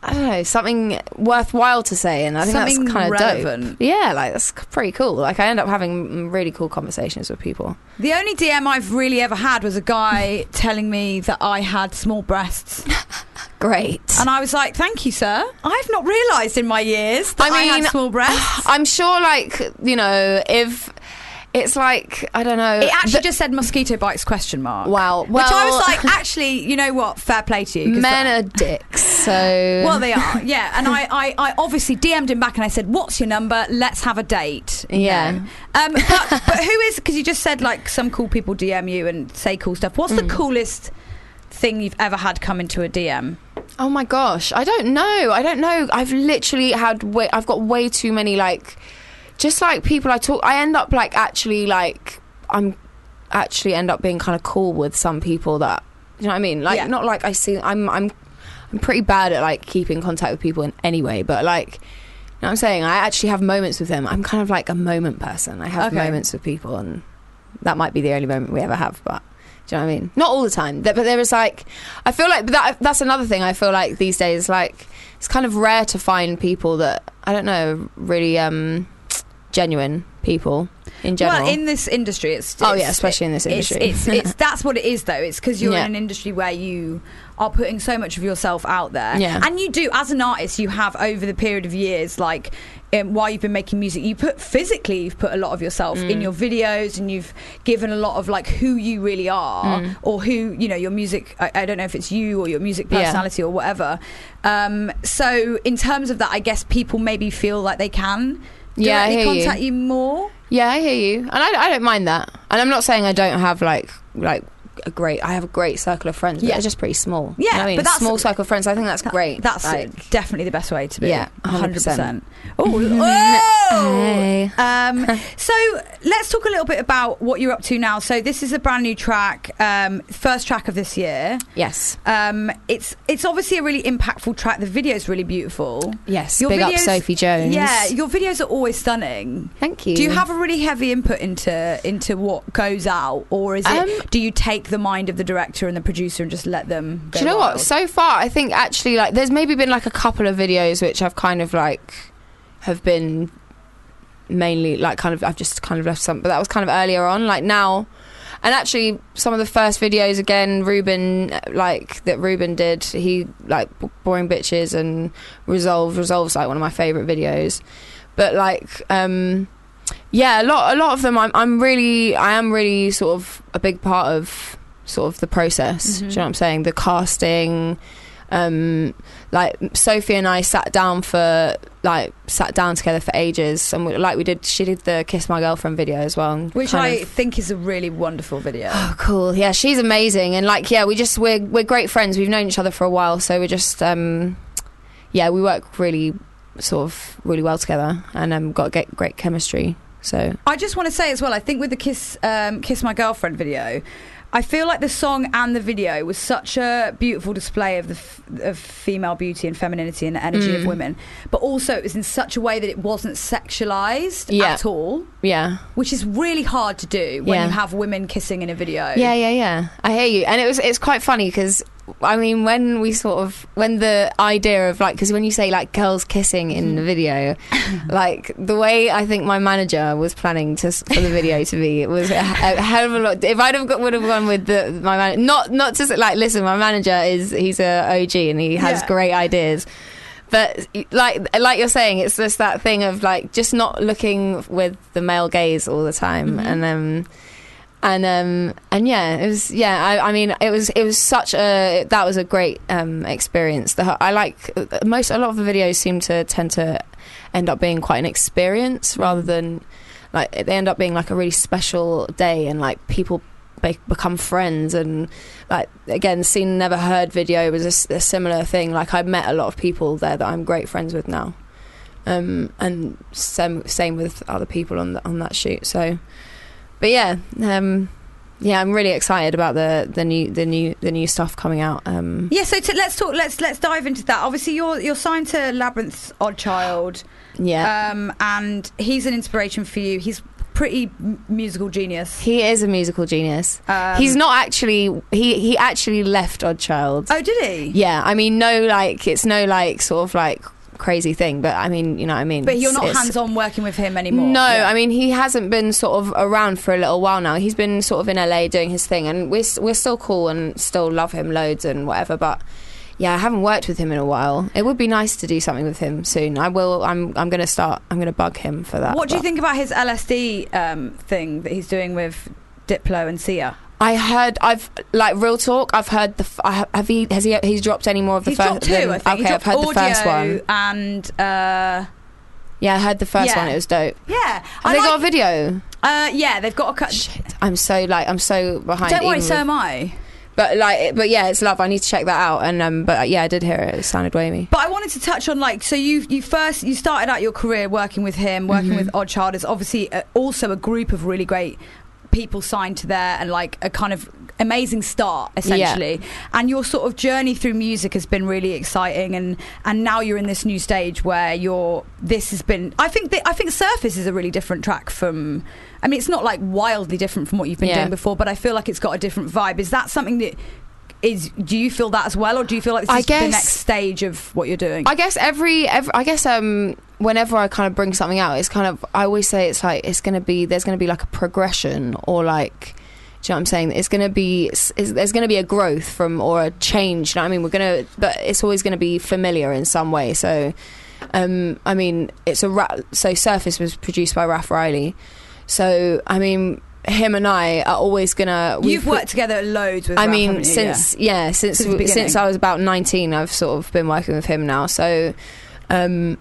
I don't know, something worthwhile to say, and I think Something that's kind of relevant. dope. Yeah, like that's pretty cool. Like I end up having really cool conversations with people. The only D M I've really ever had was a guy telling me that I had small breasts. Great. And I was like, thank you, sir. I've not realised in my years that I, I mean, had small breasts. I'm sure, like, you know, if it's like, I don't know. It actually th- just said mosquito bites question mark. Wow. Which I Well- was like, actually, you know what? Fair play to you. 'cause Men that- are dicks, so... Well, they are, yeah. And I, I, I obviously D M'd him back and I said, what's your number? Let's have a date. You Yeah. know? Um, but, but who is, because you just said like some cool people D M you and say cool stuff. What's the Mm. coolest thing you've ever had come into a D M? Oh my gosh, I don't know. I don't know. I've literally had way, I've got way too many, like, just like people I talk, I end up like actually like, I'm actually end up being kind of cool with some people that, you know what I mean? Like, Yeah. not like I see, I'm, I'm, I'm pretty bad at like keeping contact with people in any way, but like, you know what I'm saying? I actually have moments with them. I'm kind of like a moment person. I have Okay. moments with people, and that might be the only moment we ever have, but do you know what I mean? Not all the time, Th- but there is like, I feel like that. That's another thing. I feel like these days, like, it's kind of rare to find people that, I don't know, really um, genuine people in general. Well, in this industry, it's, it's Oh, yeah, especially in this it's- industry. It's, it's, that's what it is, though. It's because you're Yeah. in an industry where you are putting so much of yourself out there, Yeah. and you do, as an artist, you have over the period of years, like. Um, while you've been making music, you put physically, you've put a lot of yourself Mm. in your videos, and you've given a lot of like who you really are, Mm. or who you know your music. I, I don't know if it's you or your music Yeah. personality or whatever. Um, so in terms of that, I guess people maybe feel like they can Yeah, I directly hear you. contact you more. Yeah, I hear you, and I, I don't mind that. And I'm not saying I don't have like like a great. I have a great circle of friends, but Yeah. they're just pretty small. Yeah, You know what I mean, but that's- small circle of friends. I think that's great. That's like, definitely the best way to be. Yeah, one hundred percent. one Oh, Hey. um, so let's talk a little bit about what you're up to now. So this is a brand new track, um, first track of this year. Yes. Um, it's it's obviously a really impactful track. The video is really beautiful. Yes. Your Big up videos- Sophie Jones. Yeah, your videos are always stunning. Thank you. Do you have a really heavy input into into what goes out, or is it? Um, do you take the mind of the director and the producer and just let them go Do you know wild? what? So far, I think actually, like, there's maybe been like a couple of videos which I've kind of like have been mainly like kind of I've just kind of left some, but that was kind of earlier on. Like now, and actually, some of the first videos again, Ruben like that Ruben did. He like B- Boring Bitches and Resolve. Resolve's like one of my favorite videos, but like. um Yeah, a lot, a lot of them. I'm, I'm really, I am really sort of a big part of sort of the process. Mhm. Do you know what I'm saying? The casting, um, like Sophie and I sat down for like sat down together for ages, and we, like we did. She did the Kiss My Girlfriend video as well, and Which kind I of- think is a really wonderful video. Oh, cool. Yeah, she's amazing, and like, yeah, we just we're we're great friends. We've known each other for a while, so we're just, um, yeah, we work really sort of really well together, and um, got get great chemistry. So I just want to say as well, I think with the Kiss um, Kiss My Girlfriend video, I feel like the song and the video was such a beautiful display of the f- of female beauty and femininity and the energy of Mm. women, but also it was in such a way that it wasn't sexualized Yeah. at all, yeah. which is really hard to do when Yeah. you have women kissing in a video. Yeah, yeah, yeah. I hear you, and it was it's quite funny because I mean when we sort of when the idea of like because when you say like girls kissing in the video, like the way I think my manager was planning to for the video to be, it was a, a hell of a lot. If I'd have got would have gone with the my man, not not just like listen, my manager is he's a O G and he has Yeah. great ideas. But like like you're saying, it's just that thing of like just not looking with the male gaze all the time, Mhm. and um, and um, and yeah, it was yeah. I, I mean, it was it was such a that was a great um experience. The I like most a lot of the videos seem to tend to end up being quite an experience rather than like they end up being like a really special day and like people be- become friends and like again Seen Never Heard video was a s- a, similar thing. Like I met a lot of people there that I'm great friends with now, um, and same same with other people on the, on that shoot. So, but yeah, um, yeah, I'm really excited about the the new the new the new stuff coming out. Um, Yeah, so to, let's talk. Let's let's dive into that. Obviously, you're you're signed to Labyrinth's Odd Child, yeah, um, and he's an inspiration for you. He's pretty m- musical genius. He is a musical genius. Um, He's not actually. He he actually left Odd Child. Oh, did he? Yeah, I mean, no, like it's no like sort of like crazy thing, but I mean, you know what I mean. But you're not It's- hands-on working with him anymore. No, Yeah. I mean he hasn't been sort of around for a little while now. He's been sort of in L A doing his thing, and we're s- we're still cool and still love him loads and whatever. But yeah, I haven't worked with him in a while. It would be nice to do something with him soon. I will. I'm I'm going to start. I'm going to bug him for that. What do you but- think about his L S D um, thing that he's doing with Diplo and Sia? I heard. I've like real talk. I've heard the. F- I ha- have he? Has he? He's dropped any more of the He's first? dropped two, I think. Okay, he dropped I've heard the first audio one. and uh, Yeah, I heard the first Yeah. one. It was dope. yeah, Have I they like, got a video? Uh, yeah, they've got a cut. Shit, I'm so like I'm so behind. Don't worry, even so with- am I. But like, it- but yeah, it's love. I need to check that out. And um, but yeah, I did hear it. It sounded wavy. But I wanted to touch on like so you you first you started out your career working with him, working Mm-hmm. with Odd Child. Is obviously uh, also a group of really great people signed to there and like a kind of amazing start essentially. And your sort of journey through music has been really exciting, and and now you're in this new stage where you're this has been I think that I think Surface is a really different track from I mean it's not like wildly different from what you've been Yeah. doing before, but I feel like it's got a different vibe. Is that something that is do you feel that as well, or do you feel like this I is the guess- next stage of what you're doing? I guess every, every I guess um whenever I kind of bring something out, it's kind of I always say it's like it's going to be there's going to be like a progression or like. Do you know what I'm saying? It's going to be, it's, there's going to be a growth from or a change. You know what I mean? We're going to, but it's always going to be familiar in some way. So, um, I mean, it's a ra- so Surface was produced by Raph Riley. So, I mean, him and I are always gonna. You've worked together loads with. I Raph, mean, haven't you? since yeah, since Since the since, beginning. I was about nineteen, I've sort of been working with him now. So, um,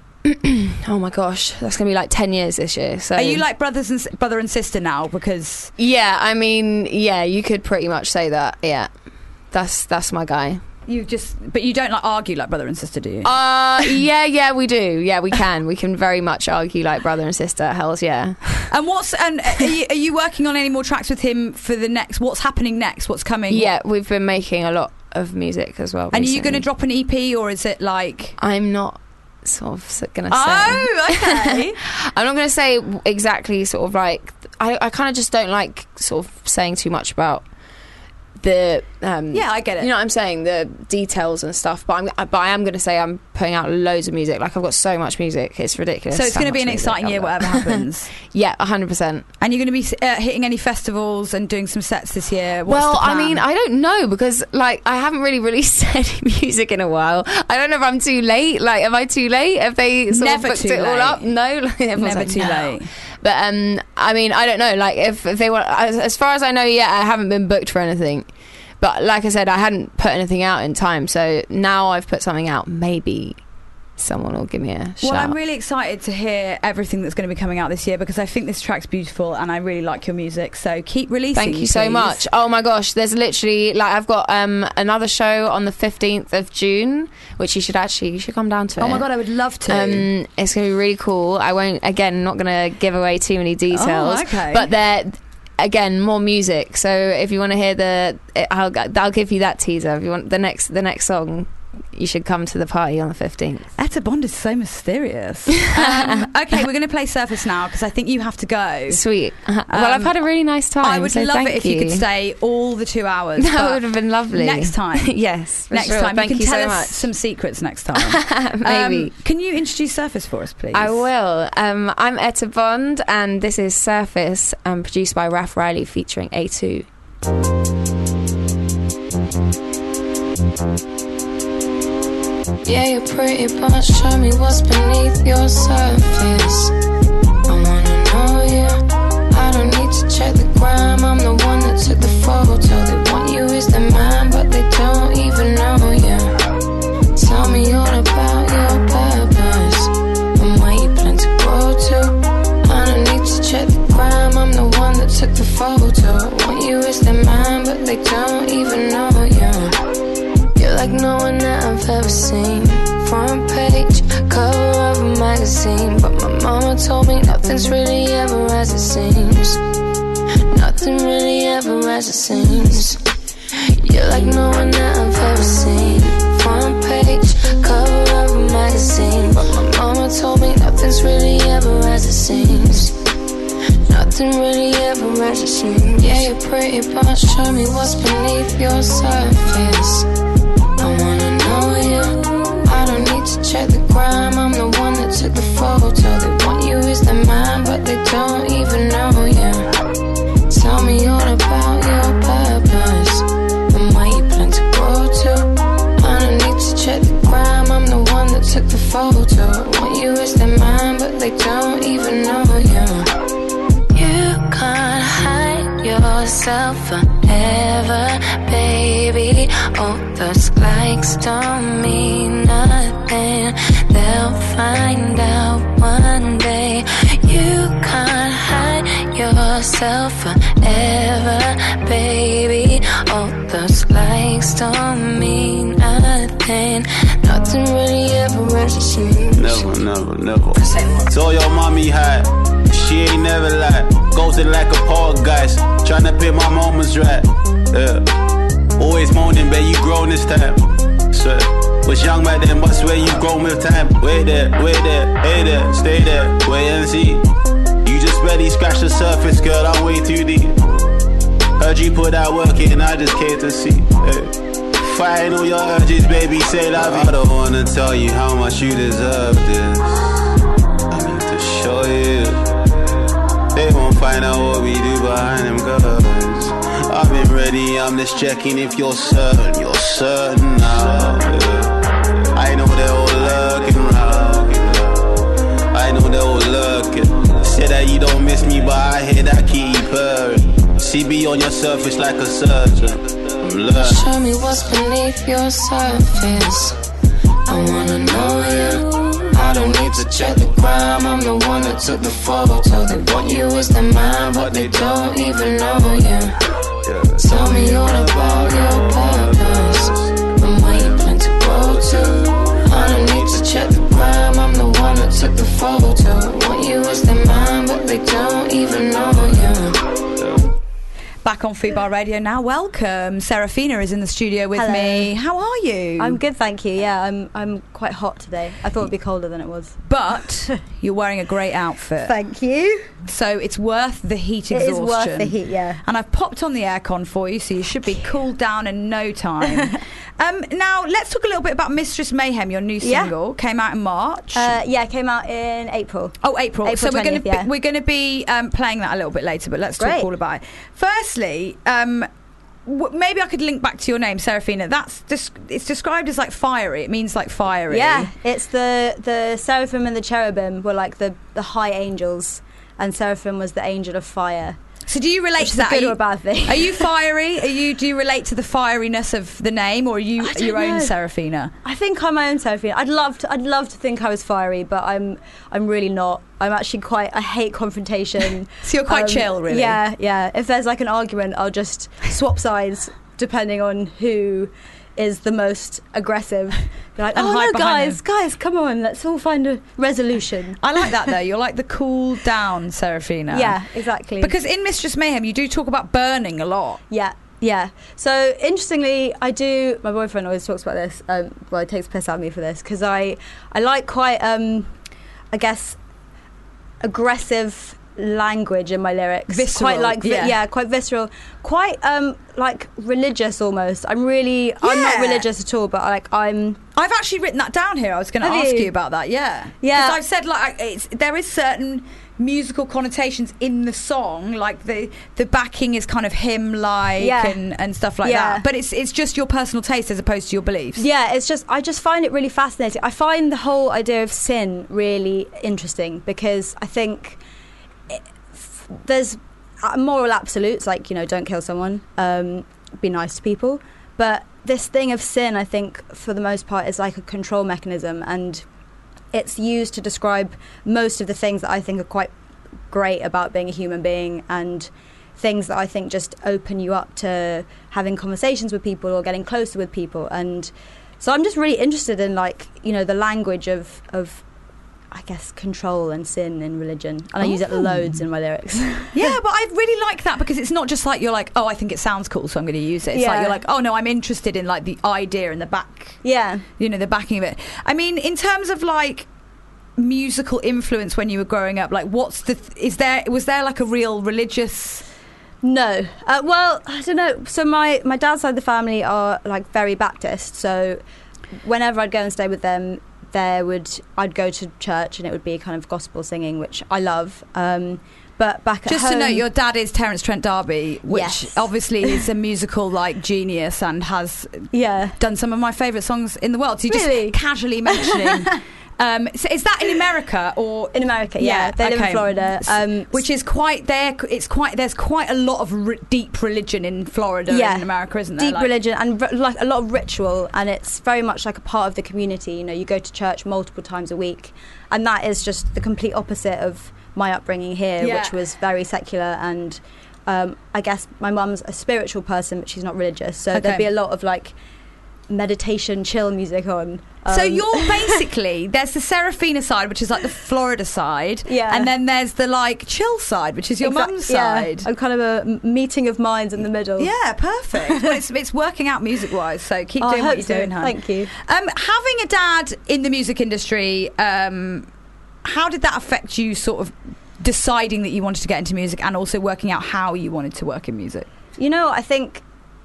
oh my gosh, that's gonna be like ten years this year. So, Are you like brothers and s- brother and sister now? Because yeah, I mean, yeah, you could pretty much say that. Yeah, that's that's my guy. you just, but you don't like argue like brother and sister, do you? Uh, yeah, yeah, we do. Yeah, we can. We can very much argue like brother and sister. Hells yeah. And what's and are you, are you working on any more tracks with him for the next? What's happening next? What's coming? Yeah, we've been making a lot of music as well. And are you recently. going to drop an E P, or is it like? I'm not sort of going to say. Oh, okay. I'm not going to say exactly sort of like I, I kind of just don't like sort of saying too much about the um Yeah, I get it. you know what I'm saying, the details and stuff, but I'm but I am going to say I'm putting out loads of music. Like I've got so much music, it's ridiculous. So it's how going to be much an music exciting I've year, got. whatever happens. Yeah, one hundred percent. And you're going to be uh, hitting any festivals and doing some sets this year. What's Well, the I plan? mean, I don't know because like I haven't really released any music in a while. I don't know if I'm too late. Like, am I too late? Have they sort Never of booked too it all late. up? No, like, everyone's Never like, too no. late. But um, I mean, I don't know. Like, if, if they want, as, as far as I know, yet I haven't been booked for anything. But like I said, I hadn't put anything out in time, so now I've put something out. Maybe someone will give me a shout. Well, I'm really excited to hear everything that's going to be coming out this year because I think this track's beautiful and I really like your music. So keep releasing. Thank you so please. much. Oh my gosh, there's literally like I've got um another show on the fifteenth of June, which you should actually you should come down to. Oh it. my god, I would love to. Um, it's gonna be really cool. I won't again not gonna give away too many details. Oh, okay. But they're again more music. So if you want to hear the, I'll I'll give you that teaser. If you want the next the next song, you should come to the party on the fifteenth. Etta Bond is so mysterious. um, okay, we're going to play Surface now because I think you have to go. Sweet. well, I've Um, had a really nice time. I would so love thank it if you. could stay all the two hours. That but would have been lovely. Next time. Yes. for Next sure. time. Thank you can you tell so us much. some secrets next time. Maybe. Um, can you introduce Surface for us, please? I will. Um, I'm Etta Bond, and this is Surface, um, produced by Raph Riley, featuring A two. Yeah, you're pretty, but show me what's beneath your surface. I wanna know you. I don't need to check the gram. I'm the one that took the photo. They want you as the man, but they don't even know you. Tell me all about your purpose and where you plan to go to. I don't need to check the gram. I'm the one that took the photo. Want you as the man, but they don't even know you. You're like no one that I've ever seen. Front page, cover of a magazine. But my mama told me nothing's really ever as it seems. Nothing really ever as it seems. You're like no one that I've ever seen. Front page, cover of a magazine. But my mama told me nothing's really ever as it seems. Nothing Nothing really ever as it seems. Yeah, you're pretty, but show me what's beneath your surface. I wanna know you. I don't need to check the gram. I'm the one that took the photo. They want you as the man, but they don't even know you. Tell me all about your purpose and where you plan to grow to. I don't need to check the gram. I'm the one that took the photo. Want you as the man, but they don't even know you. You can't hide yourself forever, baby. Oh, those likes don't mean nothing. They'll find out one day. You can't hide yourself forever, baby. Oh, those likes don't mean nothing. Nothing really ever as it seems. Never, never, never. So your mommy high, she ain't never lied. Goes in like a poltergeist, tryna pick my moments right. Yeah. Always moaning, bet you grown this time. Swear, was young back then, but swear you grown with time. Wait there, wait there, hey there, stay there, wait and see. You just barely scratched the surface, girl, I'm way too deep. Heard you put that work in, I just came to see. Hey. Fighting all your urges, baby, say that. I don't wanna tell you how much you deserve this. I need to show you. They won't find out what we do behind them curtains. I've been ready, I'm just checking if you're certain. You're certain now, yeah. I know they're all lurking round. I know they're all lurking. Say that you don't miss me, but I hear that keep purring. See me on your surface like a surgeon. I'm learning. Show me what's beneath your surface. I wanna know you. I don't need to check the gram. I'm the one that took the photo. They want you as the man, but they don't even know you. Tell me all about your purpose and where you plan to grow to. I don't need to check the gram. I'm the one that took the photo. Want you as the man, but they don't even know you. Back on Fubar Radio now. Welcome. Serafina is in the studio with Hello. me. How are you? I'm good, thank you. Yeah, I'm I'm quite hot today. I thought it'd be colder than it was. But you're wearing a great outfit. Thank you. So it's worth the heat It exhaustion. is worth the heat, yeah. And I've popped on the aircon for you, so you should be cooled down in no time. um, now, let's talk a little bit about Mistress Mayhem, your new Yeah. single. Came out in March. Uh, yeah, it came out in April. Oh, April. April so we're going to twentieth, yeah. we're going to be um, playing that a little bit later, but let's talk Great. all about it. Firstly, um, w- maybe I could link back to your name, Serafina. That's des- it's described as like fiery. It means like fiery. Yeah, it's the the seraphim and the cherubim were like the the high angels, and seraphim was the angel of fire. So do you relate Which to is that? a good Are or you, a bad thing? Are you fiery? Are you? Do you relate to the fieriness of the name, or are you I don't your own know. Serafina? I think I'm my own seraphim. I'd love to. I'd love to think I was fiery, but I'm. I'm really not. I'm actually quite. I hate confrontation. So you're quite chill, really? Yeah, yeah. If there's like an argument, I'll just swap sides depending on who is the most aggressive. Be like, And oh hide no, behind guys, guys, come on, let's all find a resolution. I like that though. You're like the cool down Serafina. Yeah, exactly. Because in Mistress Mayhem, you do talk about burning a lot. Yeah, yeah. So interestingly, I do. My boyfriend always talks about this. Um, well, he takes piss out of me for this because I, I like quite, um, I guess, aggressive language in my lyrics. Visceral, quite like, vi- yeah. yeah, quite visceral, quite um, like religious almost. I'm really, I'm not Yeah. religious at all, but like I'm. I've actually written that down here. I was going to Have ask you? you? about that. Yeah, Yeah. Because I've said like it's, there is certain musical connotations in the song, like the the backing is kind of hymn-like Yeah. and, and stuff like Yeah. that. But it's it's just your personal taste as opposed to your beliefs. Yeah, it's just I just find it really fascinating. I find the whole idea of sin really interesting because I think it, f- there's uh, moral absolutes like, you know, don't kill someone, um, be nice to people, but this thing of sin, I think for the most part is like a control mechanism, and it's used to describe most of the things that I think are quite great about being a human being, and things that I think just open you up to having conversations with people or getting closer with people. And so I'm just really interested in, like, you know, the language of of I guess control and sin in religion, and I use it Oh. loads in my lyrics. Yeah, but I really like that because it's not just like you're like, oh, I think it sounds cool, so I'm going to use it. It's like Yeah. you're like, oh no, I'm interested in like the idea and the back, Yeah. you know, the backing of it. I mean, in terms of like musical influence when you were growing up? Like, what's the? Th- is there was there like a real religious? No. Uh, well, I don't know. So my my dad's side of the family are like very Baptist. So whenever I'd go and stay with them, there would I'd go to church and it would be kind of gospel singing, which I love. Um, But back at Just home, to note, your dad is Terence Trent D'Arby, which Yes. obviously is a musical like genius and has yeah. done some of my favourite songs in the world. So you Really? just casually mentioning. um, so is that in America or in America? Yeah, they live in okay. Florida, um, which is quite there. It's quite there's quite a lot of r- deep religion in Florida yeah, and in America, isn't there? deep Like- religion and r- like a lot of ritual, and it's very much like a part of the community. You know, you go to church multiple times a week, and that is just the complete opposite of my upbringing here, Yeah. which was very secular. And um, I guess my mum's a spiritual person, but she's not religious, so Okay. there'd be a lot of like meditation, chill music on. So Um, you're basically there's the Serafina side, which is like the Florida side, Yeah. and then there's the like chill side, which is your Exact- mum's yeah, side. and kind of a m- meeting of minds in the middle. Yeah, perfect. Well, it's, it's working out music-wise, so keep Oh, I doing what hope you're so. doing, hun. Thank you. Um, having a dad in the music industry, um, how did that affect you? Sort of deciding that you wanted to get into music, and also working out how you wanted to work in music. You know, I think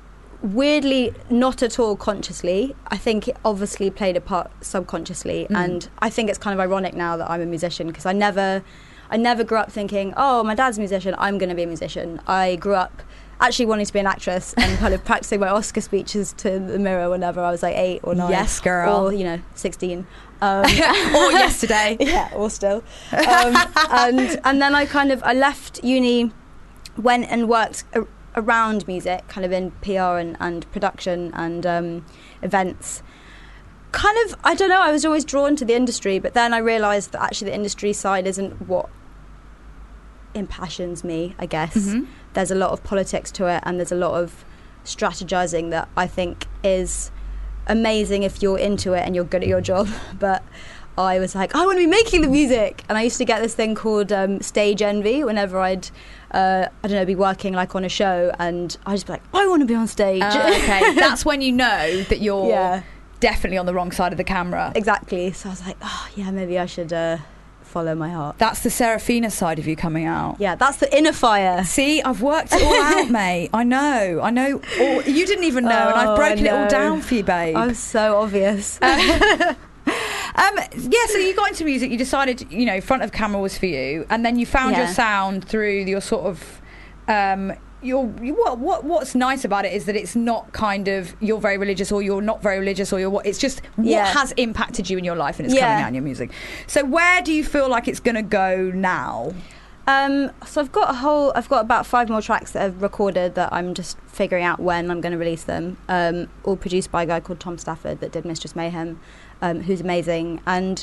weirdly, not at all consciously. I think it obviously played a part subconsciously, Mm. and I think it's kind of ironic now that I'm a musician, because I never, I never grew up thinking, oh, my dad's a musician, I'm going to be a musician. I grew up actually wanting to be an actress and kind of practicing my Oscar speeches to the mirror whenever I was like eight or nine. Yes, girl. Or, you know, sixteen. Um, or yesterday. Yeah, or still. Um, and and then I kind of I left uni, went and worked a, around music, kind of in P R and, and production and um, events. Kind of, I don't know, I was always drawn to the industry, but then I realised that actually the industry side isn't what impassions me, I guess. Mhm. There's a lot of politics to it, and there's a lot of strategizing that I think is amazing if you're into it and you're good at your job. But I was like, I want to be making the music, and I used to get this thing called um, stage envy whenever I'd uh, I don't know, be working like on a show, and I'd just be like, I want to be on stage. Uh, okay, that's when you know that you're Yeah. definitely on the wrong side of the camera. Exactly. So I was like, oh yeah, maybe I should uh, follow my heart. That's the Serafina side of you coming out. Yeah, that's the inner fire. See, I've worked it all out, mate. I know, I know. All, you didn't even know, and Oh, I've broken I it all know. down for you, babe. I'm so obvious. Um, yeah, so you got into music. You decided, you know, front of camera was for you, and then you found Yeah. your sound through your sort of. Um, your you, what what what's nice about it is that it's not kind of you're very religious or you're not very religious or you're what. It's just what Yeah. has impacted you in your life, and it's Yeah. coming out in your music. So where do you feel like it's going to go now? Um, so I've got a whole, I've got about five more tracks that I've recorded that I'm just figuring out when I'm going to release them. Um, all produced by a guy called Tom Stafford that did Mistress Mayhem, um, who's amazing. And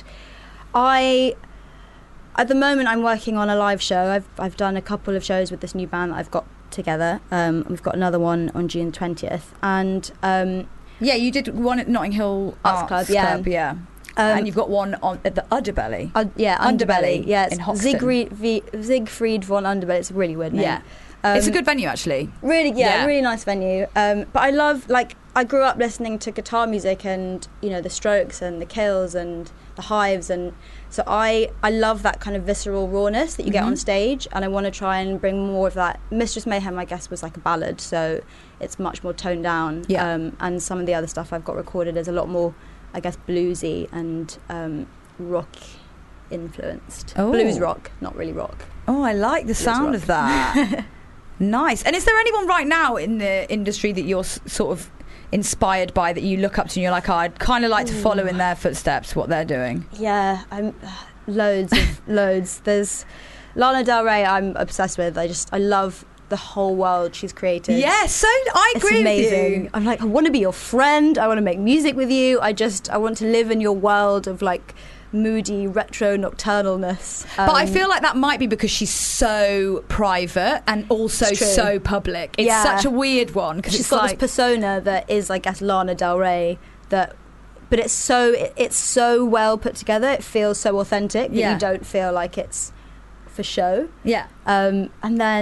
I, at the moment, I'm working on a live show. I've I've done a couple of shows with this new band that I've got together. Um, we've got another one on June twentieth, and um, Yeah, you did one at Notting Hill Arts Arts, Club, yeah. Club, yeah. Um, and you've got one on at the Underbelly. Uh, yeah, Underbelly Underbelly. Yeah, it's in Hoxton. Siegfried, v, Siegfried von Underbelly. It's a really weird name. Yeah. Um, It's a good venue, actually. Really, yeah, Yeah. really nice venue. Um, but I love, like, I grew up listening to guitar music and, you know, the Strokes and the Kills and the Hives, and so I, I love that kind of visceral rawness that you get on Mhm. stage, and I want to try and bring more of that. Mistress Mayhem, I guess, was like a ballad, so it's much more toned down. Yeah. Um, and some of the other stuff I've got recorded is a lot more, I guess, bluesy and um, rock influenced. Oh. Blues rock, not really rock. Oh, I like the sound rock. of that. Nice. And is there anyone right now in the industry that you're s- sort of inspired by, that you look up to and you're like, oh, I'd kind of like to follow in their footsteps, what they're doing? Yeah, I'm loads of loads. There's Lana Del Rey. I'm obsessed with. I just I love the whole world she's created. Yeah, so I It's agree amazing. with you. I'm like, I want to be your friend. I want to make music with you. I just I want to live in your world of like moody retro nocturnalness. But I Um, feel like that might be because she's so private and also It's true. so public. It's Yeah. such a weird one because she's it's got like this persona that is, I guess, Lana Del Rey. That, but it's so it, it's so well put together. It feels so authentic that Yeah. you don't feel like it's for show. yeah. Um, and then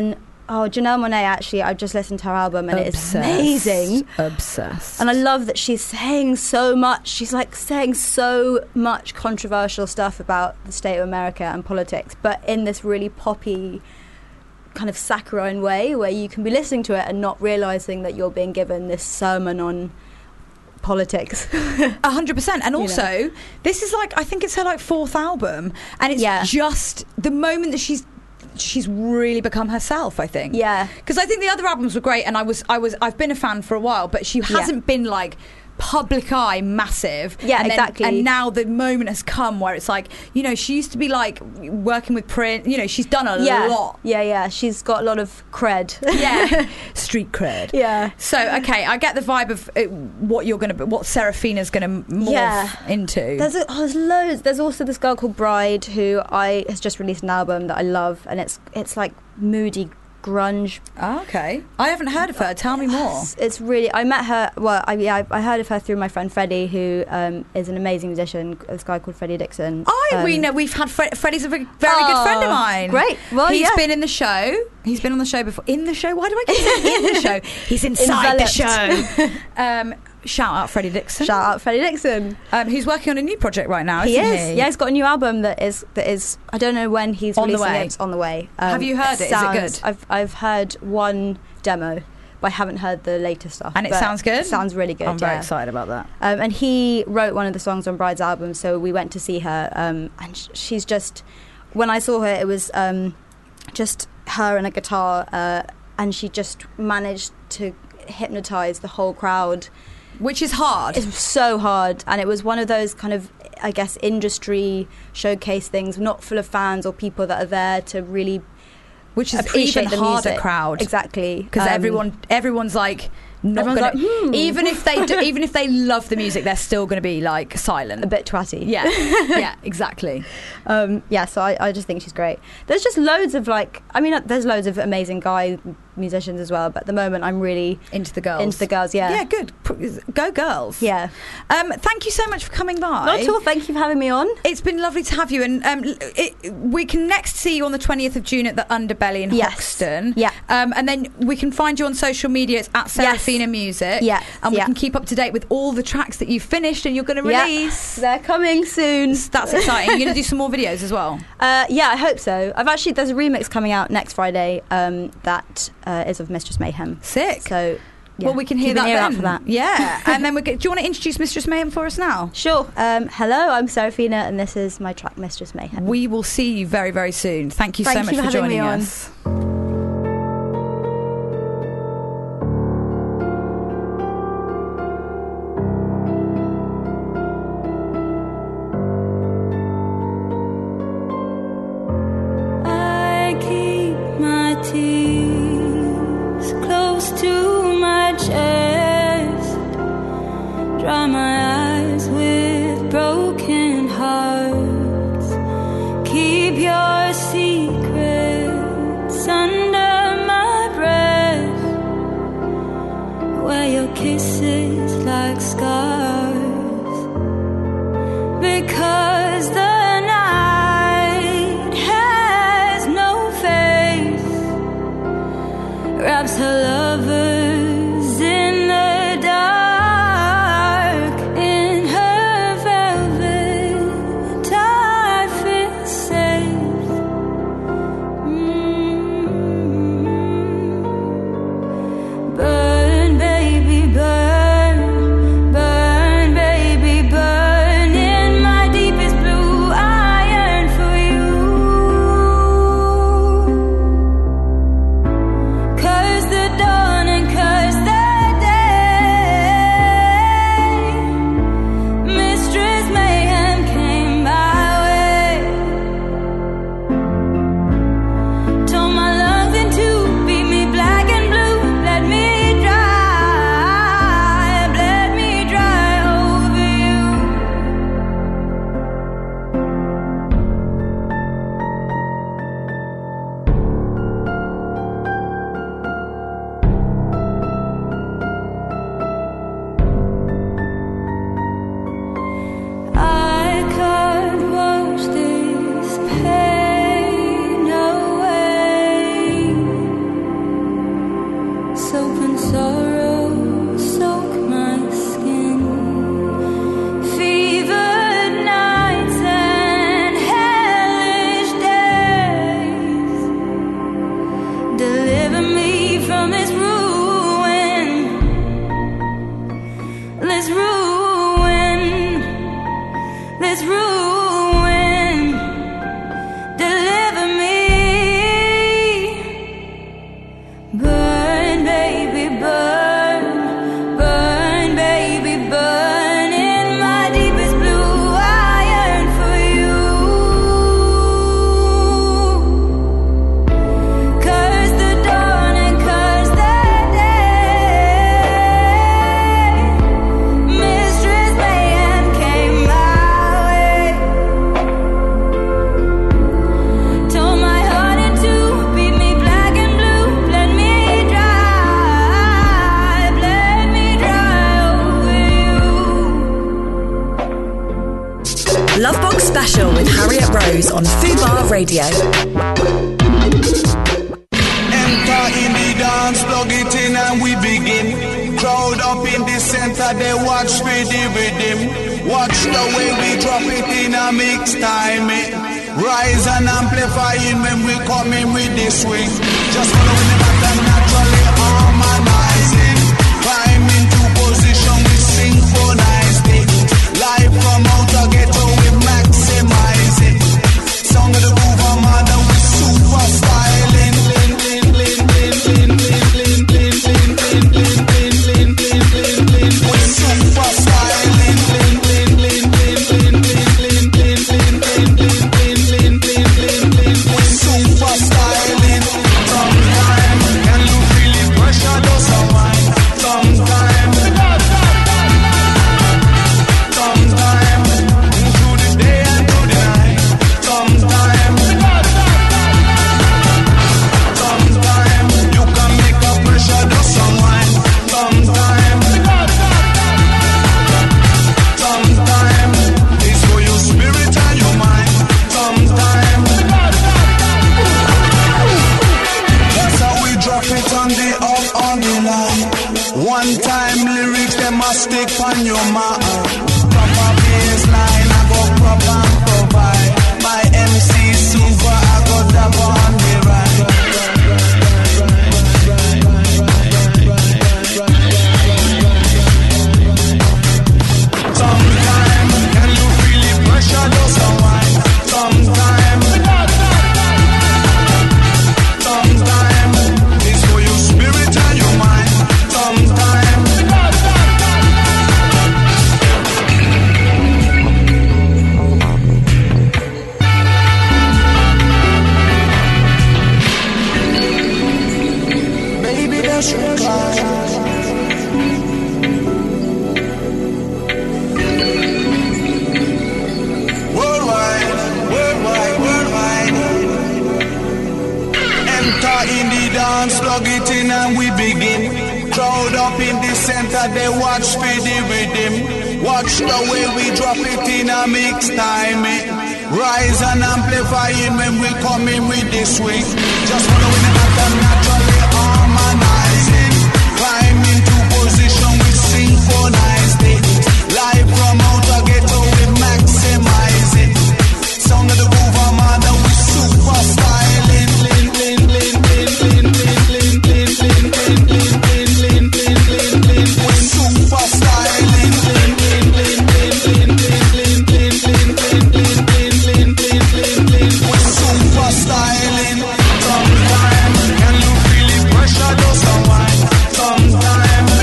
Oh, Janelle Monáe, actually, I've just listened to her album and Obsessed. it is amazing. Obsessed. And I love that she's saying so much. She's like saying so much controversial stuff about the state of America and politics, but in this really poppy, kind of saccharine way where you can be listening to it and not realising that you're being given this sermon on politics. A hundred percent. And You also, know. this is like, I think it's her like fourth album, and it's Yeah. just the moment that she's she's really become herself, I think. Yeah. Because I think the other albums were great, and I was I was I've been a fan for a while, but she hasn't been like public eye massive. Yeah, and then- exactly. And now the moment has come where it's like, you know, she used to be like working with Prince, you know, she's done a yeah. lot. Yeah, yeah. She's got a lot of cred. Yeah. Street cred. Yeah. So, okay, I get the vibe of uh, what you're going to, what Seraphina's going to morph Yeah. into. There's, a, oh, there's loads. There's also this girl called Bride who I has just released an album that I love, and it's it's like moody grunge. Oh, okay. I haven't heard of her. Tell me more. It's, it's really. I met her. Well, I yeah, I, I heard of her through my friend Freddie, who um, is an amazing musician. This guy called Freddie Dixon. Oh, Um, we know we've had Fred, Freddie's a very, very good friend of Oh, mine. great. Well, he's yeah. been in the show. He's been on the show before. In the show? Why do I keep saying in the show? He's inside the show. um, shout out Freddie Dixon. Shout out Freddie Dixon. Um, who's working on a new project right now, He isn't is. he? Yeah, he's got a new album that is that is. I don't know when he's On the releasing way. it. It's on the way. Have you heard it? Is it sounds- good? I've I've heard one demo, but I haven't heard the latest stuff. And it But sounds good? It sounds really good. I'm very yeah. excited about that. Um, and he wrote one of the songs on Bride's album, so we went to see her. Um, and sh- she's just, when I saw her, it was um, just her and a guitar, uh, and she just managed to hypnotise the whole crowd. Which is hard. It's so hard, and it was one of those kind of, I guess, industry showcase things, not full of fans or people that are there to really, Which is appreciate even the harder music. crowd. Exactly, Because Um, everyone, everyone's like not Everyone's gonna, like, hmm. even if they do, even if they love the music, they're still going to be like silent. a bit twatty. Yeah, yeah, exactly. Um, yeah, so I, I just think she's great. There's just loads of like, I mean, uh, there's loads of amazing guy musicians as well, but at the moment I'm really Into the girls. into the girls. Yeah, Yeah, good. P- Go girls. yeah. Um, thank you so much for coming by. Not at all. Thank you for having me on. It's been lovely to have you, and um, it, we can next see you on the twentieth of June at the Underbelly in Yes. Hoxton. Yeah. Um, and then we can find you on social media. It's at Seraphina Music. Yes, And we yeah. can keep up to date with all the tracks that you've finished and you're going to Yeah. release. They're coming soon. That's exciting. You're going to do some more videos as well. Uh, yeah, I hope so. I've actually there's a remix coming out next Friday um, that uh, is of Mistress Mayhem. Sick. So yeah, Well, we can hear keep an that ear then. out for that. Yeah. And then we get, do you want to introduce Mistress Mayhem for us now? Sure. Um, hello, I'm Seraphina, and this is my track Mistress Mayhem. We will see you very, very soon. Thank you Thank so much you for for having joining me on. us. I keep my tears close to my chest, dry my eyes with broken hearts, keep your secrets under my breath, wear your kisses like scars, because the 'cause Radio. Enter in the dance, plug it in and we begin. Crowd up in the center, they watch for the rhythm. Watch the way we drop it in a mix time. Eh? Rise and amplifying when we come in with the swing. Just following the pattern, naturally harmonizing. Climb into position, we synchronize it. Live from outer ghetto, we maximize it. Song of the groove, Armada, we super styling. We super styling. We super styling. Sometimes can you feel the pressure does a wine? Sometimes, sometimes through the day and through the night. Sometimes, sometimes you can make a pressure does a wine. Sometimes, sometimes it's for your spirit and your mind. Sometimes. That's how we drop it on the up on the line. One time lyrics, they must stick on your mind. Proper baseline, I go proper and provide. My M C super, I go dab on the ride. Sometimes, can you feel the pressure does a wine? Sometimes, sometimes it's for your spirit and your mind. Sometimes, baby, that's your climb. Worldwide, worldwide, worldwide. Enter in the dance, plug it in and we begin. Crowd up in the center, they watch for the rhythm. Watch the way we drop it in a mix time. Eh? Rise and amplifying when we come in with the swing. Just following the pattern, naturally harmonizing. Climb into position, we synchronize it. Live from outer ghetto, we maximize it. Song of the groove, Armada, we super styling. We super styling. We super styling. Sometimes, can you feel the pressure does a wine? Sometimes,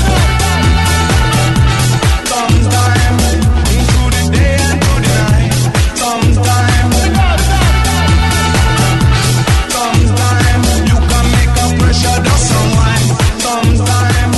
sometimes through the day and through the night. Sometimes, sometimes you can make a pressure does a wine. Sometimes.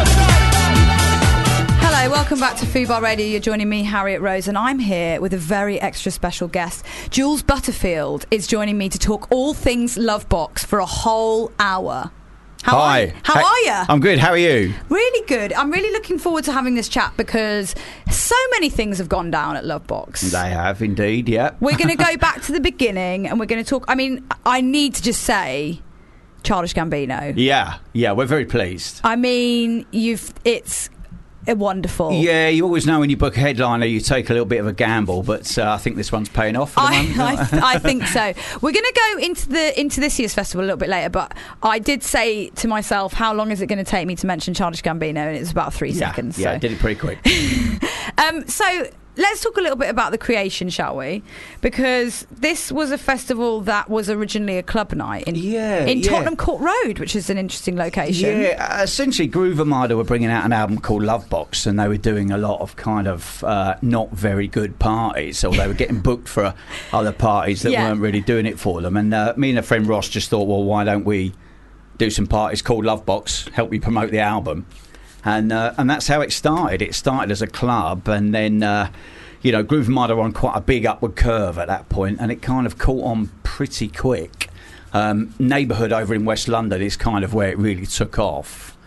Hello, welcome back to Fubar Radio. You're joining me, Harriet Rose, and I'm here with a very extra special guest. Jules Butterfield is joining me to talk all things Lovebox for a whole hour. How Hi. Are, how Hey, are you? I'm good. How are you? Really good. I'm really looking forward to having this chat because so many things have gone down at Lovebox. They have indeed, yeah. We're going to go back to the beginning and we're going to talk. I mean, I need to just say Childish Gambino. Yeah, yeah, we're very pleased. I mean, you've it's uh, wonderful. Yeah, you always know when you book a headliner, you take a little bit of a gamble, but uh, I think this one's paying off for the I, moment. I, th- I think so. We're going to go into the into this year's festival a little bit later, but I did say to myself, how long is it going to take me to mention Childish Gambino? And it was about three yeah, seconds. Yeah, so. I did it pretty quick. um, so let's talk a little bit about the creation, shall we? Because this was a festival that was originally a club night in, yeah, in yeah. Tottenham Court Road, which is an interesting location. Yeah, essentially Groove Armada were bringing out an album called Lovebox, and they were doing a lot of kind of uh, not very good parties, or they were getting booked for other parties that Yeah. weren't really doing it for them. And uh, me and a friend Ross just thought, well, why don't we do some parties called Lovebox, help me promote the album? And uh, and that's how it started. It started as a club, and then uh, you know, Groove Armada were on quite a big upward curve at that point, and it kind of caught on pretty quick. Um, neighbourhood over in West London is kind of where it really took off.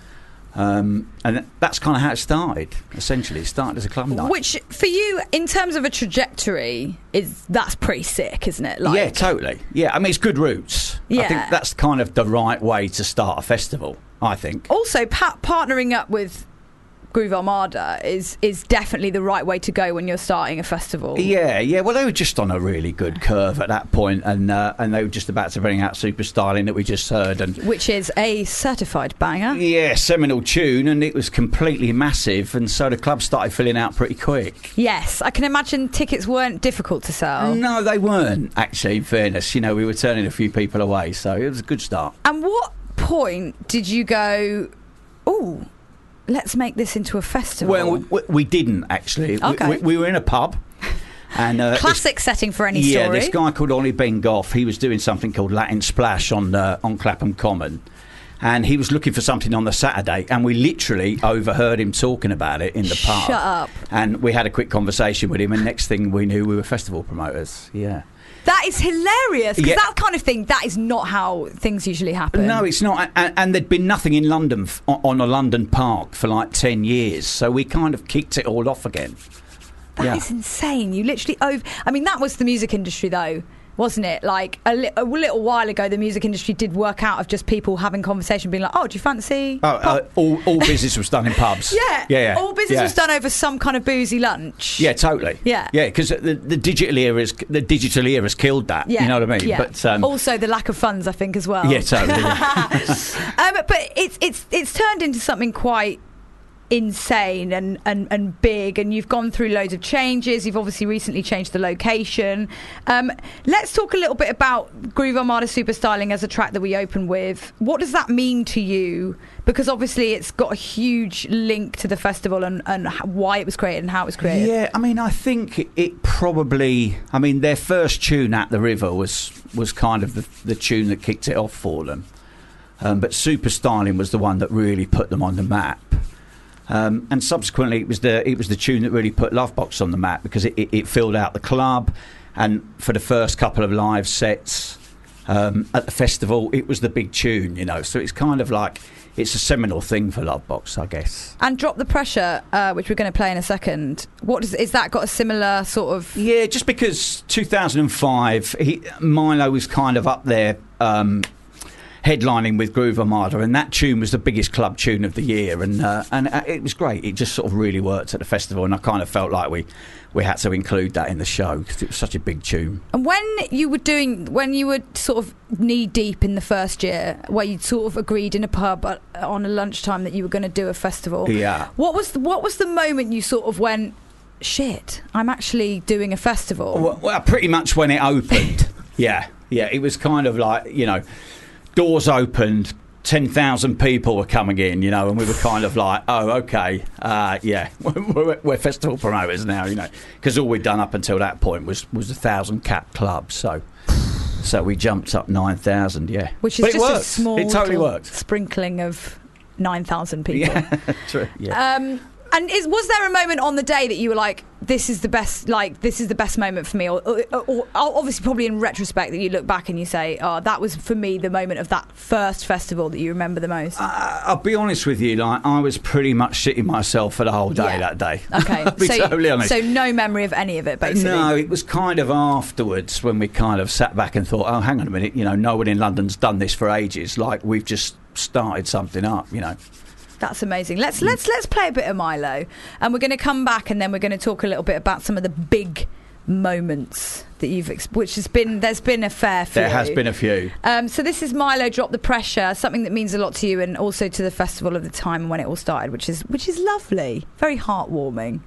Um, and that's kind of how it started, essentially. It started as a club night. Which, for you, in terms of a trajectory, is that's pretty sick, isn't it? Like, yeah, totally. Yeah, I mean, it's good roots. Yeah. I think that's kind of the right way to start a festival, I think. Also, pa- partnering up with Groove Armada is is definitely the right way to go when you're starting a festival. Yeah, yeah. Well, they were just on a really good curve at that point, and uh, and they were just about to bring out Super Styling that we just heard, and which is a certified banger. Yeah, seminal tune, and it was completely massive, and so the club started filling out pretty quick. Yes, I can imagine tickets weren't difficult to sell. No, they weren't. Actually, in fairness, you know, we were turning a few people away, so it was a good start. And what point did you go, ooh, let's make this into a festival? Well, we, we didn't actually. Okay. We, we were in a pub. And, uh, Classic this, setting for any yeah, story. Yeah, this guy called Ollie Ben Goff, he was doing something called Latin Splash on uh, on Clapham Common. And he was looking for something on the Saturday, and we literally overheard him talking about it in the pub. Shut up. And we had a quick conversation with him, and next thing we knew, we were festival promoters. Yeah. That is hilarious, because Yeah. that kind of thing, that is not how things usually happen. No, it's not. And, and there'd been nothing in London f- on a London park for like ten years, so we kind of kicked it all off again. That is yeah. insane. You literally over. I mean, that was the music industry, though, wasn't it? Like a, li- a little while ago, the music industry did work out of just people having conversation, being like, "Oh, do you fancy?" Oh, uh, all, all business was done in pubs. Yeah, yeah, yeah. All business yeah. was done over some kind of boozy lunch. Yeah, totally. Yeah, yeah, because the, the digital era is the digital era has killed that. Yeah, you know what I mean? Yeah. But um, also the lack of funds, I think, as well. Yeah, totally. Yeah. um, but it's it's it's turned into something quite insane and, and, and big, and you've gone through loads of changes. You've obviously recently changed the location. Um, let's talk a little bit about Groove Armada Super Styling as a track that we open with. What does that mean to you? Because obviously it's got a huge link to the festival and, and why it was created and how it was created. Yeah, I mean, I think it probably... I mean, their first tune, At the River, was, was kind of the, the tune that kicked it off for them. Um, but Super Styling was the one that really put them on the map. Um, and subsequently, it was the it was the tune that really put Lovebox on the map, because it, it, it filled out the club, and for the first couple of live sets um, at the festival, it was the big tune, you know. So it's kind of like it's a seminal thing for Lovebox, I guess. And Drop the Pressure, uh, which we're going to play in a second. What does is that got a similar sort of? Yeah, just because two thousand five, he, Milo was kind of up there. Um, headlining with Groove Armada, and that tune was the biggest club tune of the year, and uh, and uh, it was great. It just sort of really worked at the festival, and I kind of felt like we we had to include that in the show because it was such a big tune. And when you were doing, when you were sort of knee deep in the first year, where you'd sort of agreed in a pub at, on a lunchtime that you were going to do a festival, yeah. What was the, what was the moment you sort of went, shit, I'm actually doing a festival? Well, well pretty much when it opened. yeah, yeah. It was kind of like, you know, doors opened, ten thousand people were coming in, you know, and we were kind of like, oh, okay, uh, yeah, we're, we're festival promoters now, you know, because all we'd done up until that point was, was a thousand cap club, so so we jumped up nine thousand, yeah. Which is but just it a worked. small it totally little worked. sprinkling of nine thousand people. Yeah, true, yeah. Um, and is, was there a moment on the day that you were like, this is the best, like, this is the best moment for me? Or, or, or obviously, probably in retrospect, that you look back and you say, oh, that was, for me, the moment of that first festival that you remember the most? Uh, I'll be honest with you, like, I was pretty much shitting myself for the whole day Yeah. that day. Okay. I'll be so, totally honest. so no memory of any of it, basically? No, it was kind of afterwards when we kind of sat back and thought, oh, hang on a minute, you know, no one in London's done this for ages. Like, we've just started something up, you know. That's amazing. Let's let's let's play a bit of Milo, and we're going to come back, and then we're going to talk a little bit about some of the big moments that you've, ex- which has been there's been a fair few. There has been a few. Um, so this is Milo, Drop the Pressure, something that means a lot to you, and also to the festival of the time and when it all started, which is which is lovely, very heartwarming.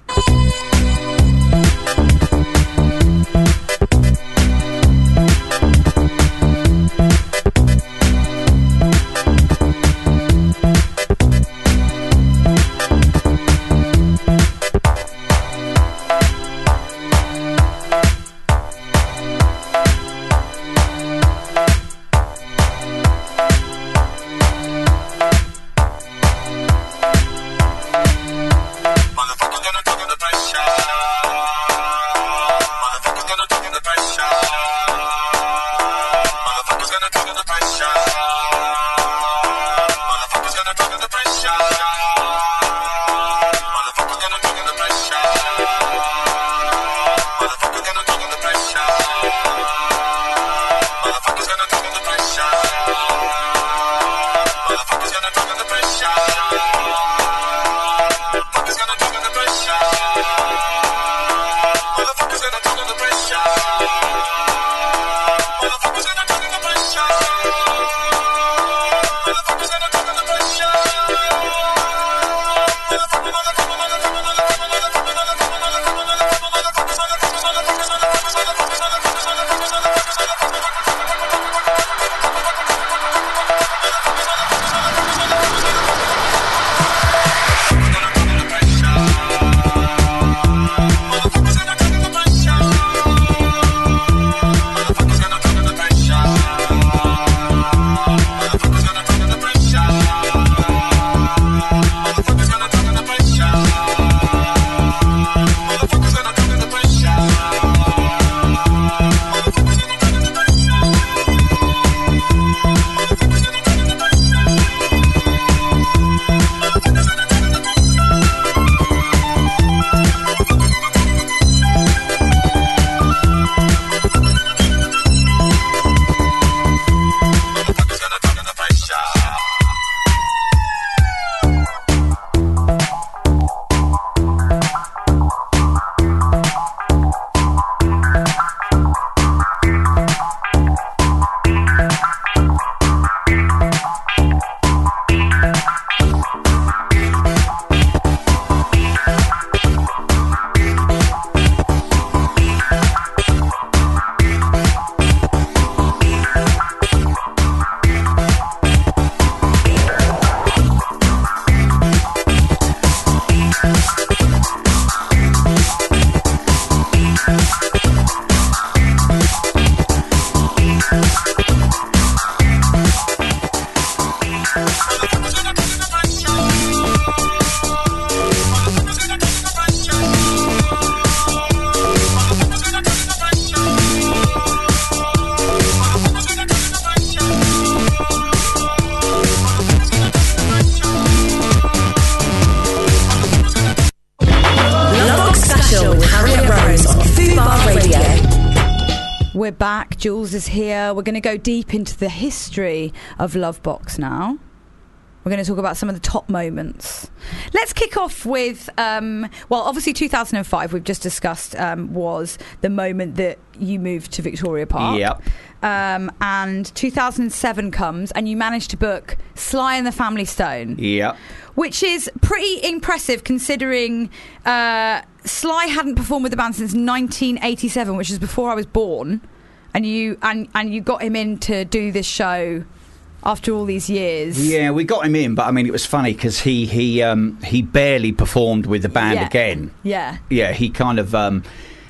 back. Jules is here. We're going to go deep into the history of Lovebox now. We're going to talk about some of the top moments. Let's kick off with, um, well, obviously two thousand five, we've just discussed, um, was the moment that you moved to Victoria Park. Yep. Um, and two thousand seven comes and you managed to book Sly and the Family Stone. Yep. Which is pretty impressive considering uh, Sly hadn't performed with the band since nineteen eighty-seven, which is before I was born. And you, and, and you got him in to do this show after all these years. Yeah, we got him in, but I mean, it was funny because he he um, he barely performed with the band Yeah. again. Yeah. Yeah, he kind of. Um,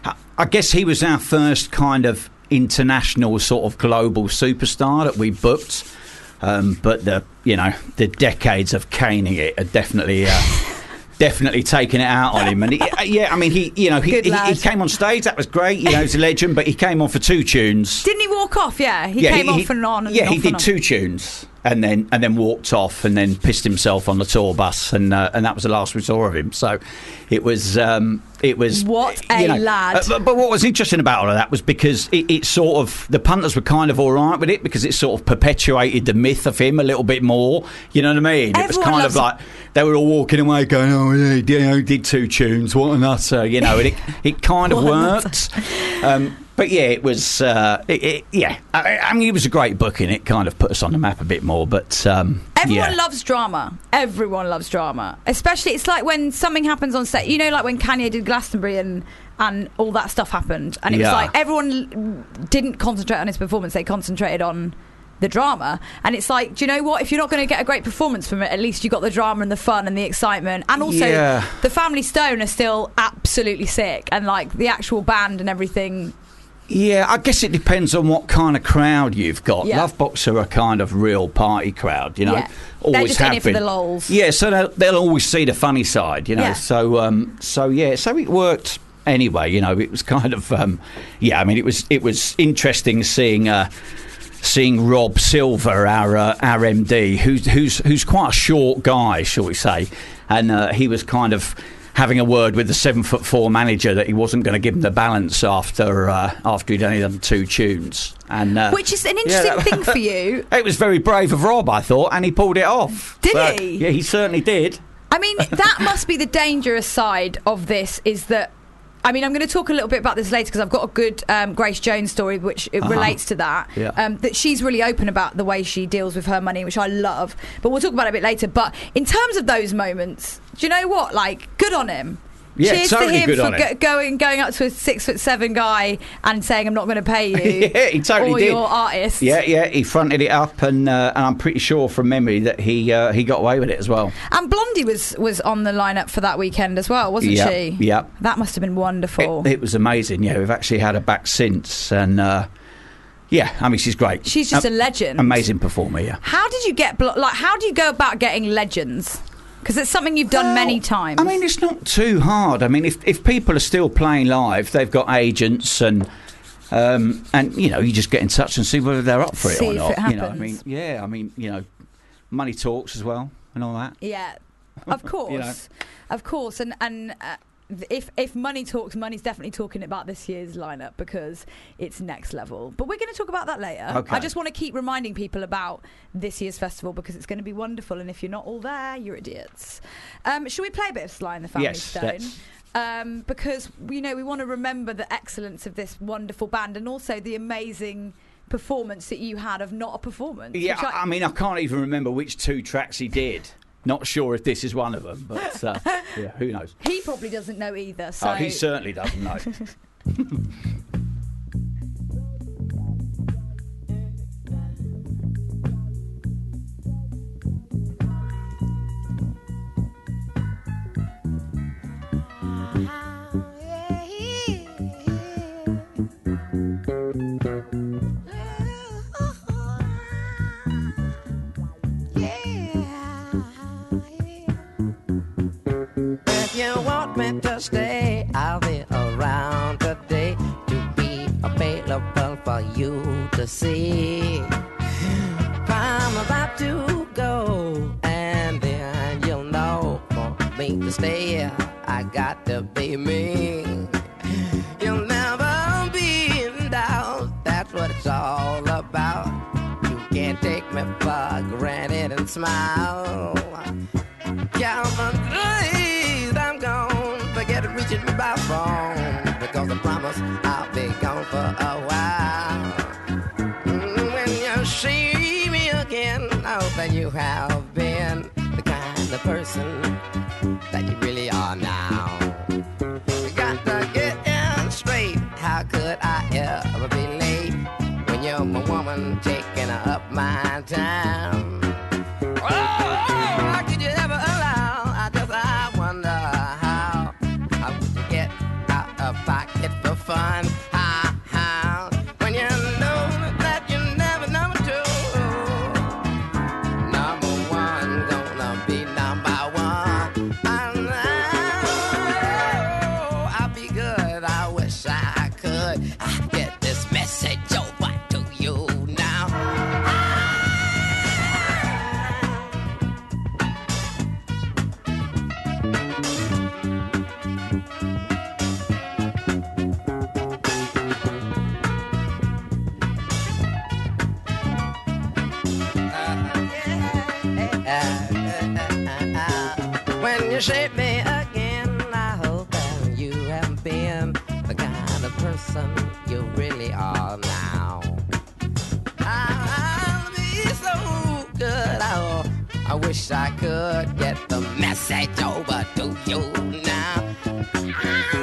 I guess he was our first kind of international sort of global superstar that we booked. Um, but the you know the decades of caning it are definitely. Uh, Definitely taking it out on him, and he, yeah, I mean, he, you know, he, he, he came on stage. That was great. You know, he's a legend. But he came on for two tunes. Didn't he walk off? Yeah, he yeah, came he, off and on. And yeah, off he and did on. two tunes, and then and then walked off, and then pissed himself on the tour bus, and uh, and that was the last we saw of him. So it was um, it was What a you know, lad! uh, but, but what was interesting about all of that was because it, it sort of the punters were kind of all right with it because it sort of perpetuated the myth of him a little bit more. You know what I mean? Everyone it was kind loves of like they were all walking away going, "Oh, yeah, he did, you know, he did two tunes. What a nutter!" You know, and it it kind of What a worked. Um, But yeah, it was. Uh, it, it, yeah, I, I mean, it was a great booking. It kind of put us on the map a bit more. But um, Everyone yeah. loves drama. Everyone loves drama. Especially, it's like when something happens on set. You know, like when Kanye did Glastonbury and and all that stuff happened, and it Yeah. was like everyone didn't concentrate on his performance. They concentrated on the drama. And it's like, do you know what? If you're not going to get a great performance from it, at least you got the drama and the fun and the excitement. And also, Yeah. the Family Stone are still absolutely sick, and like the actual band and everything. Yeah, I guess it depends on what kind of crowd you've got. Yeah. Lovebox are a kind of real party crowd, you know. Yeah. Always They're just in have it for been. the lols. Yeah, so they'll, they'll always see the funny side, you know. Yeah. So, um, so yeah, so it worked anyway. You know, it was kind of, um, yeah. I mean, it was it was interesting seeing. Uh, Seeing Rob Silver, our uh, our M D, who's who's who's quite a short guy, shall we say, and uh, he was kind of having a word with the seven foot four manager that he wasn't going to give him the balance after uh, after he'd only done two tunes, and uh, Which is an interesting yeah, that- thing for you. It was very brave of Rob, I thought, and he pulled it off. Did So, he? Yeah, he certainly did. I mean, that must be the dangerous side of this, is that, I mean, I'm going to talk a little bit about this later because I've got a good um, Grace Jones story which it Uh-huh. relates to that. Yeah. Um, that she's really open about the way she deals with her money, which I love. But we'll talk about it a bit later. But in terms of those moments, do you know what? Like, good on him. Yeah, Cheers totally to him good for on him. go- going going up to a six foot seven guy and saying, "I'm not going to pay you." Yeah, he totally or did. your artist. Yeah, yeah, he fronted it up, and uh, and I'm pretty sure from memory that he uh, he got away with it as well. And Blondie was was on the lineup for that weekend as well, wasn't Yep, she? yep. That must have been wonderful. It, it was amazing. Yeah, we've actually had her back since, and uh, yeah, I mean she's great. She's just A- a legend. Amazing performer. Yeah. How did you get blo- like? How do you go about getting legends? Because it's something you've done many times. I mean, it's not too hard. I mean, if if people are still playing live, they've got agents and. Um, and you know, you just get in touch and see whether they're up for it See or if not. it You know, I happens. mean, yeah, I mean, you know, money talks as well and all that. Yeah, of course, You know. of course, and and. Uh, if if money talks, money's definitely talking about this year's lineup because it's next level. But we're going to talk about that later. Okay. I just want to keep reminding people about this year's festival because it's going to be wonderful. And if you're not all there, you're idiots. Um, should we play a bit of Sly and the Family Yes, Stone? let's. Um, because you know we want to remember the excellence of this wonderful band and also the amazing performance that you had of not a performance. Yeah, which I, I mean, I can't even remember which two tracks he did. Not sure if this is one of them, but uh, yeah, who knows? he probably doesn't know either. So Oh, he certainly doesn't know. If you want me to stay, I'll be around today to be available for you to see. I'm about to go, and then you'll know for me to stay, I got to be me. You'll never be in doubt that smile. Count the days I'm gone, forget reaching my phone, because I promise I'll be gone for a while. Mm, when you see me again, I hope that you have been the kind of person that you really are now. You got to get in straight. How could I ever be late when you're my woman taking up my time? Oh, how could you ever allow? I just I wonder how. How would you get out of pocket for fun? How, how? When you know that you're never number two. Number one gonna be number one. I know I'll be good. I wish I could I get this message over to you now. When you shape me again, I hope that you have been the kind of person you really are now. I'll be so good. Oh, I wish I could get the message over to you now.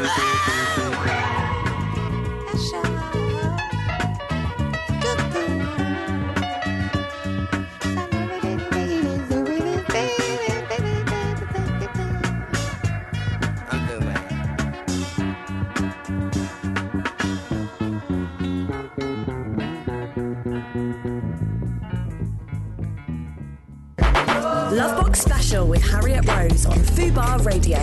Lovebox Special with Harriet Rose on Fubar Radio.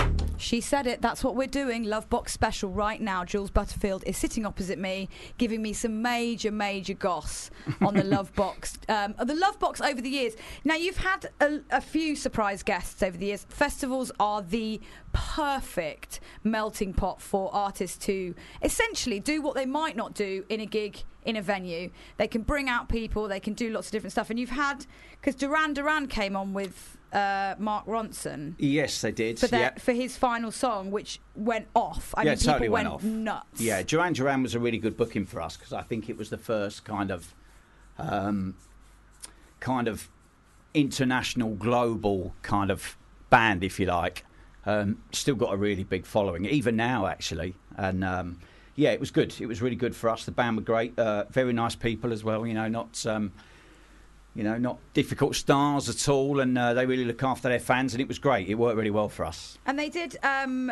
She said it. That's what we're doing. Lovebox Special right now. Jules Butterfield is sitting opposite me, giving me some major, major goss on the Lovebox. Um, the Lovebox over the years. Now, you've had a, a few surprise guests over the years. Festivals are the perfect melting pot for artists to essentially do what they might not do in a gig in a venue. They can bring out people. They can do lots of different stuff. And you've had, because Duran Duran came on with uh, Mark Ronson. Yes, they did. For, their, yeah. for his final song, which went off. I yeah, mean, people totally went, went off. nuts. Yeah, Duran Duran was a really good booking for us because I think it was the first kind of, um, kind of international, global kind of band, if you like. Um, still got a really big following, even now, actually. And um, yeah, it was good. It was really good for us. The band were great, uh, very nice people as well. You know, not um, you know, not difficult stars at all, and uh, they really look after their fans, and it was great. It worked really well for us. And they did. Um,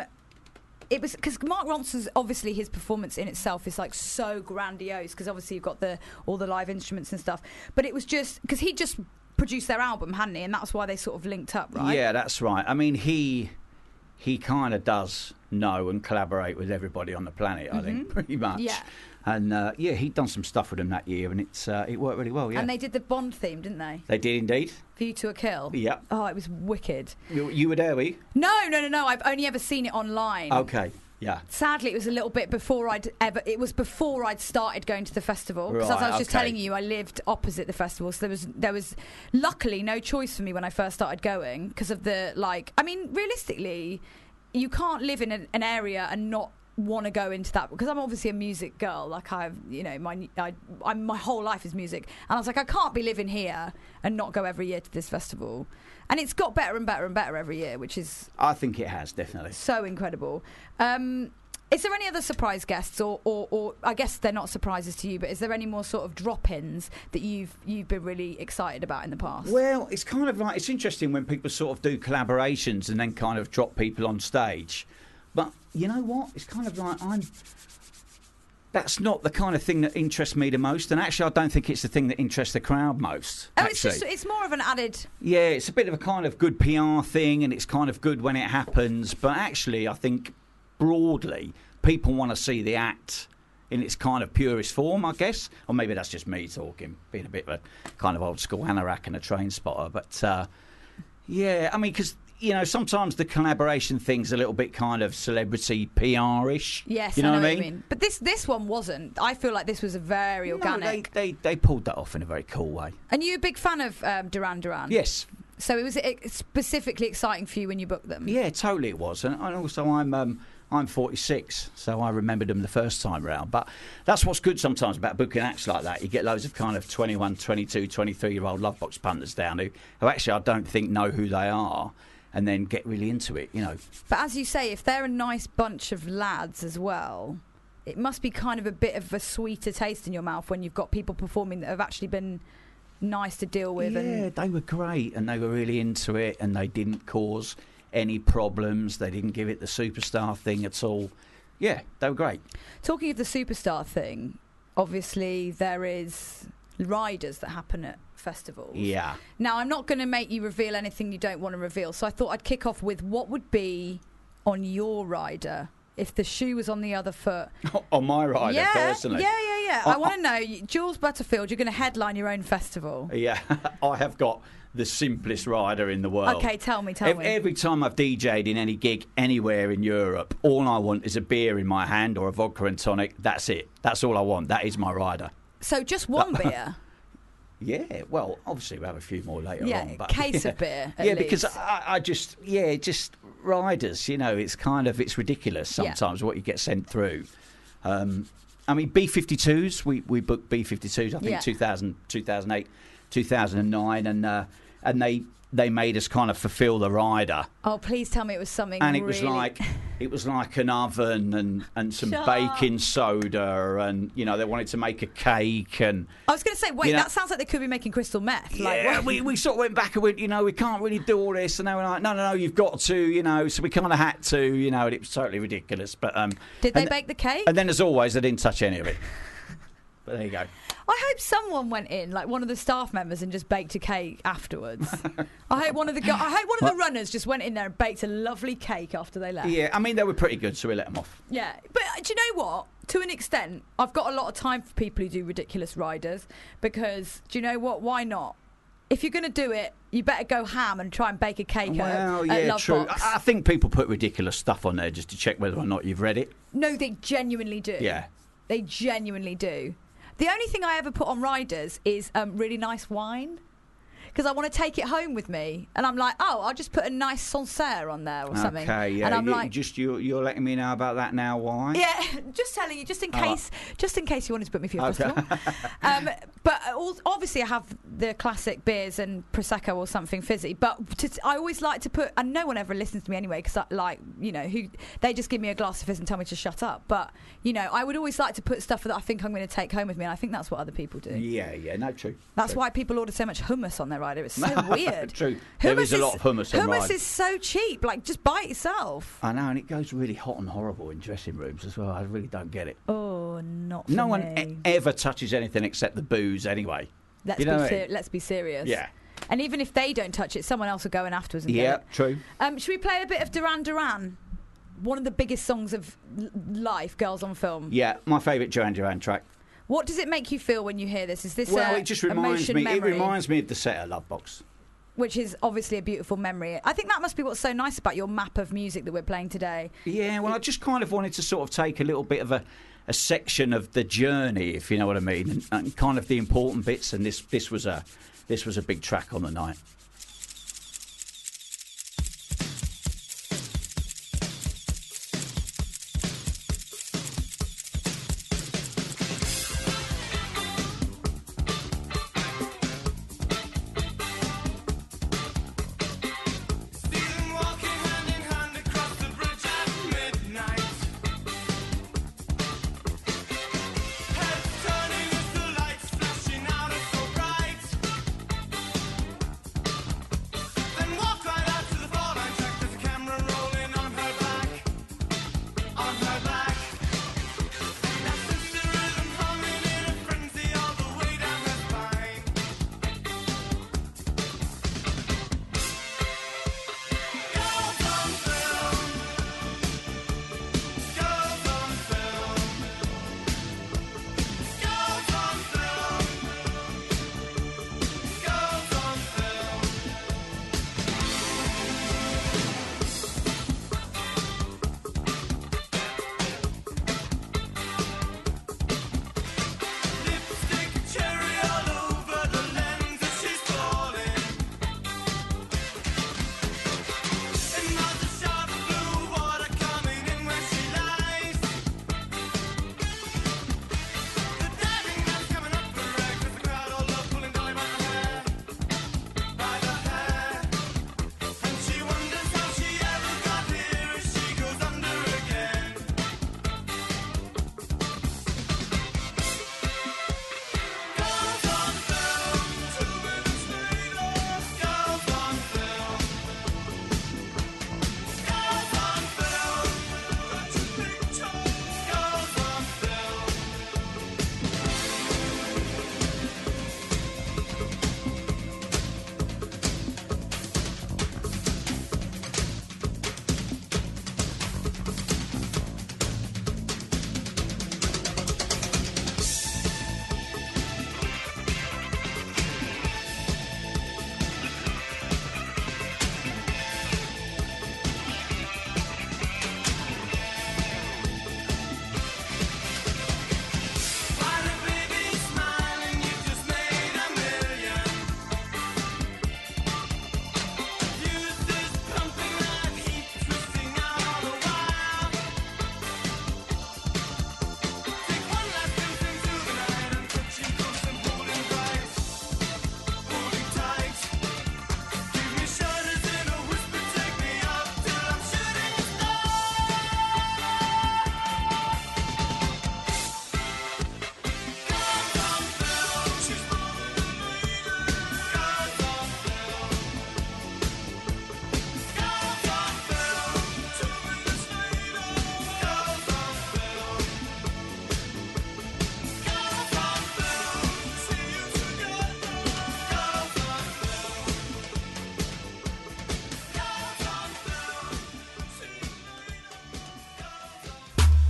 it was because Mark Ronson's obviously his performance in itself is like so grandiose because obviously you've got the all the live instruments and stuff. But it was just because he just produced their album, hadn't he? And that's why they sort of linked up, right? Yeah, that's right. I mean, he. He kind of does know and collaborate with everybody on the planet, I mm-hmm. think, pretty much. Yeah. And, uh, yeah, he'd done some stuff with them that year, and it's uh, it worked really well, yeah. And they did the Bond theme, didn't they? They did indeed. View to a Kill? Yeah. Oh, it was wicked. You, you were there, were you? No, no, no, no. I've only ever seen it online. Okay, yeah. Sadly, it was a little bit before I'd ever... It was before I'd started going to the festival. Because right, as I was just okay. telling you, I lived opposite the festival. So there was, there was luckily no choice for me when I first started going because of the, like... I mean, realistically... You can't live in an, an area and not want to go into that because I'm obviously a music girl. Like I've, you know, my I, I'm, my whole life is music, and I was like, I can't be living here and not go every year to this festival. And it's got better and better and better every year, which is I think it has definitely so incredible. Um, is there any other surprise guests, or, or, or I guess they're not surprises to you, but is there any more sort of drop-ins that you've you've been really excited about in the past? Well, it's kind of like it's interesting when people sort of do collaborations and then kind of drop people on stage. But you know what? It's kind of like I'm. That's not the kind of thing that interests me the most, and actually, I don't think it's the thing that interests the crowd most. Oh, it's just it's more of an added. Yeah, it's a bit of a kind of good P R thing, and it's kind of good when it happens. But actually, I think. Broadly, people want to see the act in its kind of purest form, I guess. Or maybe that's just me talking, being a bit of a kind of old school anorak and a train spotter. But, uh, yeah, I mean, because you know, sometimes the collaboration thing's a little bit kind of celebrity P R-ish. Yes, you know, I know what I what mean? you mean. But this this one wasn't. I feel like this was a very organic. No, they, they they pulled that off in a very cool way. And you a big fan of um, Duran Duran? Yes. So it was uh, specifically exciting for you when you booked them? Yeah, totally it was. And, and also I'm um, I'm forty-six, so I remembered them the first time round. But that's what's good sometimes about booking acts like that. You get loads of kind of twenty-one, twenty-two, twenty-three-year-old Lovebox punters down who, who actually I don't think know who they are, and then get really into it, you know. But as you say, if they're a nice bunch of lads as well, it must be kind of a bit of a sweeter taste in your mouth when you've got people performing that have actually been nice to deal with. Yeah, and they were great, and they were really into it, and they didn't cause any problems. They didn't give it the superstar thing at all. Yeah, they were great. Talking of the superstar thing, obviously there is riders that happen at festivals. Yeah. Now, I'm not going to make you reveal anything you don't want to reveal, so I thought I'd kick off with what would be on your rider if the shoe was on the other foot. On my rider, yeah, personally. Yeah, yeah, yeah. I- I, want to know, you- Jules Butterfield, you're going to headline your own festival. Yeah, I have got the simplest rider in the world. Okay, tell me, tell Ev- me. Every time I've D J'd in any gig anywhere in Europe, all I want is a beer in my hand or a vodka and tonic. That's it. That's all I want. That is my rider. So just one beer? Yeah, well, obviously we'll have a few more later Yeah, on. But case yeah. of beer, at yeah, because least. I, I just, yeah, just riders, you know, it's kind of, it's ridiculous Yeah. sometimes what you get sent through. Um, I mean, B fifty-twos, we, we booked B fifty-twos, I think Yeah. two thousand, two thousand eight, two thousand nine, and uh, and they they made us kind of fulfil the rider. Oh, please tell me it was something And it was really- like it was like an oven and, and some Shut baking soda, and you know they wanted to make a cake, and I was going to say, wait, you know- that sounds like they could be making crystal meth. Like, yeah, what- we, we sort of went back and went, you know, we can't really do all this, and they were like, no, no, no, you've got to, you know, so we kind of had to, you know, and it was totally ridiculous. But um, Did they and- bake the cake? And then, as always, they didn't touch any of it. But there you go. I hope someone went in, like one of the staff members, and just baked a cake afterwards. I hope one of the go- I hope one of the What? runners just went in there and baked a lovely cake after they left. Yeah, I mean, they were pretty good, so we let them off. Yeah, but uh, do you know what? To an extent, I've got a lot of time for people who do ridiculous riders because do you know what? Why not? If you're going to do it, you better go ham and try and bake a cake Well, at, at yeah, Lovebox. true. I, I think people put ridiculous stuff on there just to check whether or not you've read it. No, they genuinely do. Yeah. They genuinely do. The only thing I ever put on riders is um, really nice wine. Because I want to take it home with me. And I'm like, oh, I'll just put a nice Sancerre on there or something. Okay, yeah. And I'm you, like, just you, you're letting me know about that now. Why? yeah, just telling you, just in Oh. case, just in case you wanted to put me for your Okay. festival. um, but al- obviously, I have the classic beers and prosecco or something fizzy. But to, I always like to put, and no one ever listens to me anyway, because like you know, who they just give me a glass of fizz and tell me to shut up. But you know, I would always like to put stuff that I think I'm going to take home with me, and I think that's what other people do. Yeah, yeah, no, true. That's true. why people order so much hummus on their rider. It's so weird. True. There is a lot of hummus on Hummus ride. is so cheap. Like, just buy it yourself. I know, and it goes really hot and horrible in dressing rooms as well. I really don't get it. Oh, not for No me. one e- ever touches anything except the booze anyway. Let's You know be what I ser- mean? let's be serious. Yeah. And even if they don't touch it, someone else will go in afterwards and Yeah, get it. true. Um, should we play a bit of Duran Duran? One of the biggest songs of l- life, Girls on Film. Yeah, my favourite Duran Duran track. What does it make you feel when you hear this? Is this Well, a it just reminds emotion me. memory? It reminds me of the set at Lovebox. Which is obviously a beautiful memory. I think that must be what's so nice about your map of music that we're playing today. Yeah, well, I just kind of wanted to sort of take a little bit of a, a section of the journey, if you know what I mean, and, and kind of the important bits. And this this was a this was a big track on the night.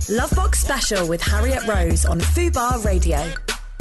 Lovebox Special with Harriet Rose on Fubar Radio.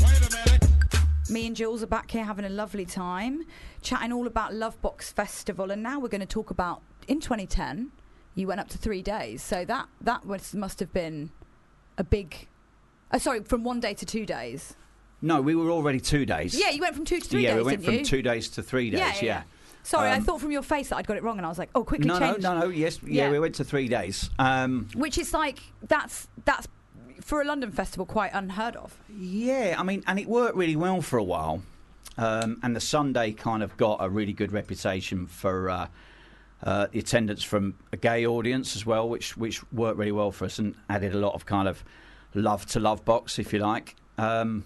Me and Jules are back here having a lovely time, chatting all about Lovebox Festival, and now we're going to talk about, in twenty ten, you went up to three days, so that, that was, must have been a big... Oh, sorry, from one day to two days. No, we were already two days. Yeah, you went from two to three yeah, days, we went didn't from you? two days to three days, Yeah, yeah. yeah, yeah. Sorry, I Um, thought from your face that I'd got it wrong, and I was like, oh, quickly No, change. no, no, no, yes, yeah, Yeah. we went to three days. Um, Which is like, that's that's for a London festival quite unheard of. Yeah, I mean, and it worked really well for a while. Um, and the Sunday kind of got a really good reputation for uh, uh, the attendance from a gay audience as well, which which worked really well for us and added a lot of kind of love to Lovebox, if you like. Um,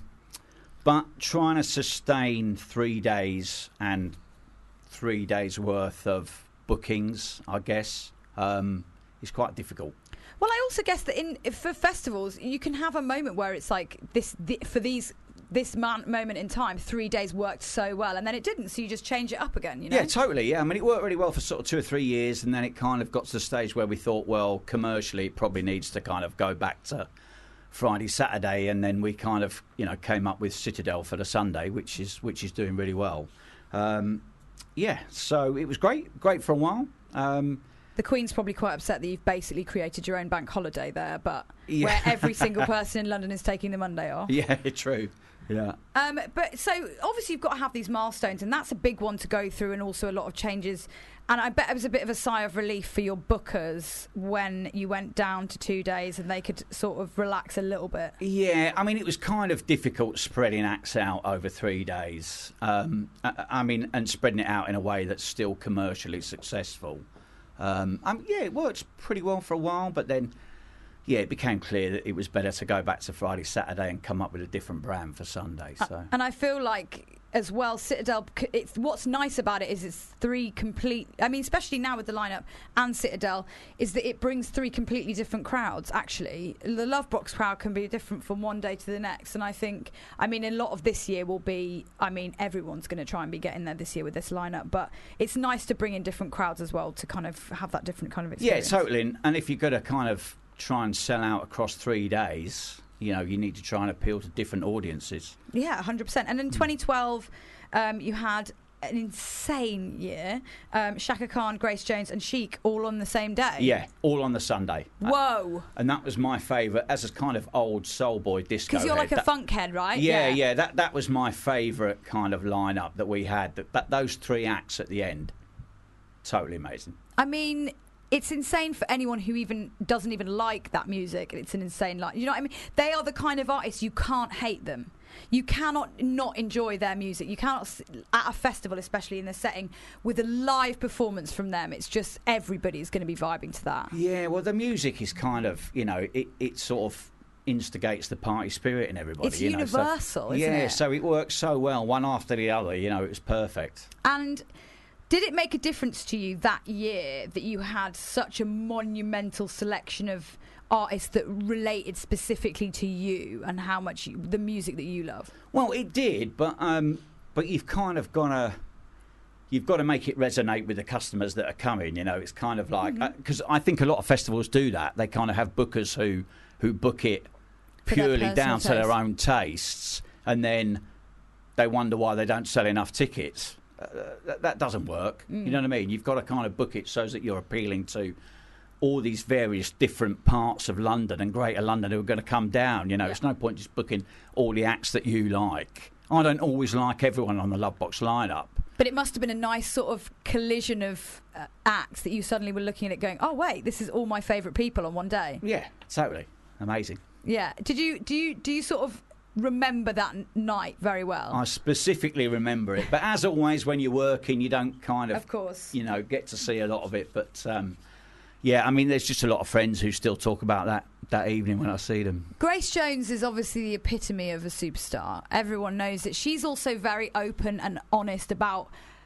but trying to sustain three days and three days worth of bookings, I guess, um, is quite difficult. Well, I also guess that in for festivals, you can have a moment where it's like this the, for these this man, moment in time, three days worked so well, and then it didn't, so you just change it up again. You know? Yeah, totally. Yeah, I mean, it worked really well for sort of two or three years, and then it kind of got to the stage where we thought, well, commercially, it probably needs to kind of go back to Friday, Saturday, and then we kind of, you know, came up with Citadel for the Sunday, which is which is doing really well. Um, yeah, so it was great, great for a while. Um, The Queen's probably quite upset that you've basically created your own bank holiday there, but Yeah. where every single person in London is taking the Monday off. yeah, true. Yeah. Um, but so obviously you've got to have these milestones, and that's a big one to go through, and also a lot of changes. And I bet it was a bit of a sigh of relief for your bookers when you went down to two days and they could sort of relax a little bit. Yeah, I mean, it was kind of difficult spreading acts out over three days. Um, I, I mean, and spreading it out in a way that's still commercially successful. Um, um, yeah, it worked pretty well for a while, but then, yeah, it became clear that it was better to go back to Friday, Saturday and come up with a different brand for Sunday. So. And I feel like, as well, Citadel, it's, what's nice about it is it's three complete, I mean, especially now with the lineup and Citadel, is that it brings three completely different crowds, actually. The Lovebox crowd can be different from one day to the next, and I think, I mean, a lot of this year will be, I mean, everyone's going to try and be getting there this year with this lineup, but it's nice to bring in different crowds as well to kind of have that different kind of Yeah, experience. totally. And if you're going to kind of try and sell out across three days, you know, you need to try and appeal to different audiences. Yeah, one hundred percent. And in twenty twelve, um, you had an insane year. Um, Shaka Khan, Grace Jones and Chic all on the same day. Yeah, all on the Sunday. Whoa. Uh, and that was my favourite, as a kind of old soul boy disco Because you're head, like a that- funk head, right? Yeah, yeah, that that was my favourite kind of lineup that we had. That, that those three acts at the end, totally amazing. I mean, it's insane for anyone who even doesn't even like that music. It's an insane line. You know what I mean? They are the kind of artists you can't hate them. You cannot not enjoy their music. You cannot, s- at a festival, especially in the setting, with a live performance from them, it's just everybody's going to be vibing to that. Yeah, well, the music is kind of, you know, it, it sort of instigates the party spirit in everybody. It's you know, so- universal, isn't yeah, it? so it works so well, one after the other. You know, it was perfect. And did it make a difference to you that year that you had such a monumental selection of artists that related specifically to you and how much you, the music that you love? Well, it did, but um, but you've kind of got to you've got to make it resonate with the customers that are coming. You know, it's kind of like because I think a lot of festivals do that. They kind of have bookers who who book it For their purely personal down to their taste. own tastes, and then they wonder why they don't sell enough tickets. Uh, that, that doesn't work. Mm. You know what I mean? You've got to kind of book it so that you're appealing to all these various different parts of London and Greater London who are going to come down. You know, it's no point just booking all the acts that you like. I don't always like everyone on the Lovebox lineup. But it must have been a nice sort of collision of uh, acts that you suddenly were looking at it going, oh wait, this is all my favourite people on one day. Yeah, totally. Amazing. Yeah. Did you do you do you sort of remember that n- night very well? I specifically remember it. But as always, when you're working, you don't kind of, Of course. you know, get to see a lot of it. But um, yeah, I mean, there's just a lot of friends who still talk about that that evening when I see them. Grace Jones is obviously the epitome of a superstar. Everyone knows it. She's also very open and honest about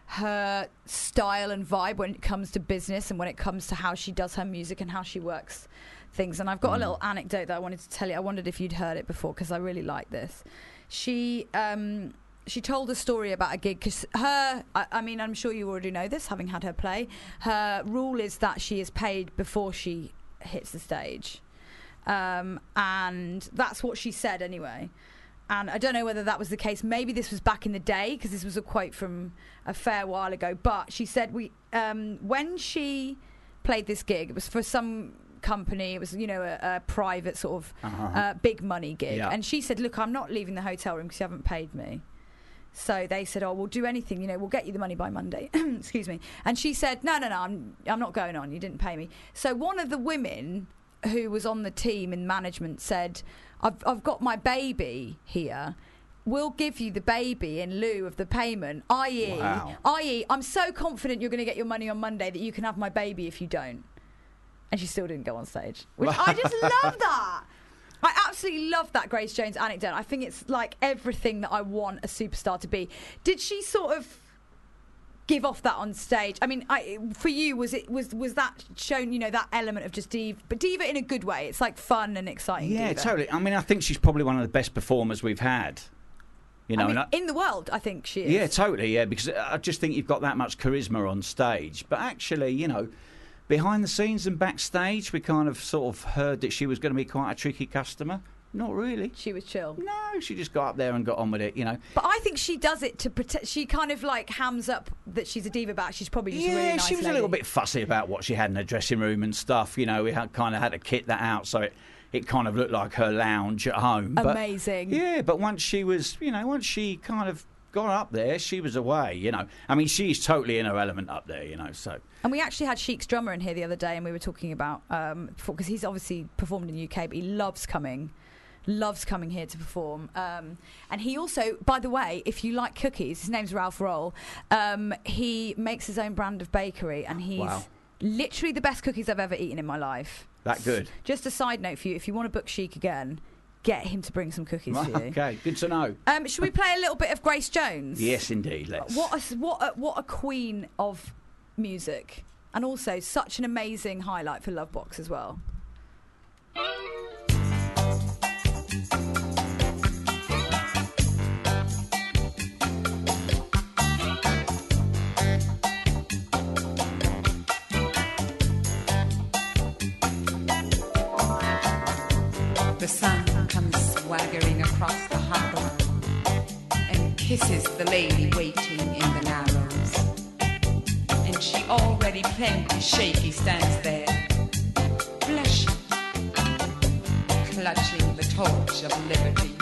her style and vibe when it comes to business and when it comes to how she does her music and how she works things. And I've got a little anecdote that I wanted to tell you. I wondered if you'd heard it before because I really like this. She um, she told a story about a gig because her, I, I mean, I'm sure you already know this, having had her play. Her rule is that she is paid before she hits the stage. Um, and that's what she said anyway. And I don't know whether that was the case. Maybe this was back in the day, because this was a quote from a fair while ago. But she said we um, when she played this gig, it was for some company. It was, you know, a, a private sort of Uh-huh. uh, big money gig. Yeah. And she said, look, I'm not leaving the hotel room because you haven't paid me. So they said, oh, we'll do anything, you know, we'll get you the money by Monday. Excuse me. And she said, no, no, no, I'm, I'm not going on. You didn't pay me. So one of the women who was on the team in management said, I've, I've got my baby here. We'll give you the baby in lieu of the payment, that is, Wow. that is, I'm so confident you're going to get your money on Monday that you can have my baby if you don't. And she still didn't go on stage. Which I just love that. I absolutely love that Grace Jones anecdote. I think it's like everything that I want a superstar to be. Did she sort of give off that on stage? I mean, I, for you, was it was was that shown, you know, that element of just diva, but diva in a good way? It's like fun and exciting. Yeah, diva. totally. I mean, I think she's probably one of the best performers we've had. You know, I mean, and I- in the world, I think she is. yeah, totally. Yeah, because I just think you've got that much charisma on stage, but actually, you know, behind the scenes and backstage, we kind of sort of heard that she was going to be quite a tricky customer. Not really. She was chill. No, she just got up there and got on with it, you know. But I think she does it to protect. She kind of like hams up that she's a diva, but she's probably just yeah, a really nice she was lady. a little bit fussy about what she had in her dressing room and stuff. You know, we had kind of had to kit that out so it, it kind of looked like her lounge at home. But, Amazing. yeah, but once she was, you know, once she kind of got up there, she was away, you know. I mean, she's totally in her element up there, you know, so... And we actually had Chic's drummer in here the other day, and we were talking about um because he's obviously performed in the U K, but he loves coming. Loves coming here to perform. Um, and he also, by the way, if you like cookies, his name's Ralph Roll. Um, he makes his own brand of bakery, and he's Wow. literally the best cookies I've ever eaten in my life. That good. Just a side note for you, if you want to book Chic again, get him to bring some cookies to you. Okay, good to know. Um, should we play a little bit of Grace Jones? Yes, indeed, let's. What a, what a, what a queen of music, and also such an amazing highlight for Lovebox as well. The sun comes swaggering across the harbour and kisses the lady waiting in the Narrows. And she already plenty shaky stands there, blushing, clutching the torch of liberty.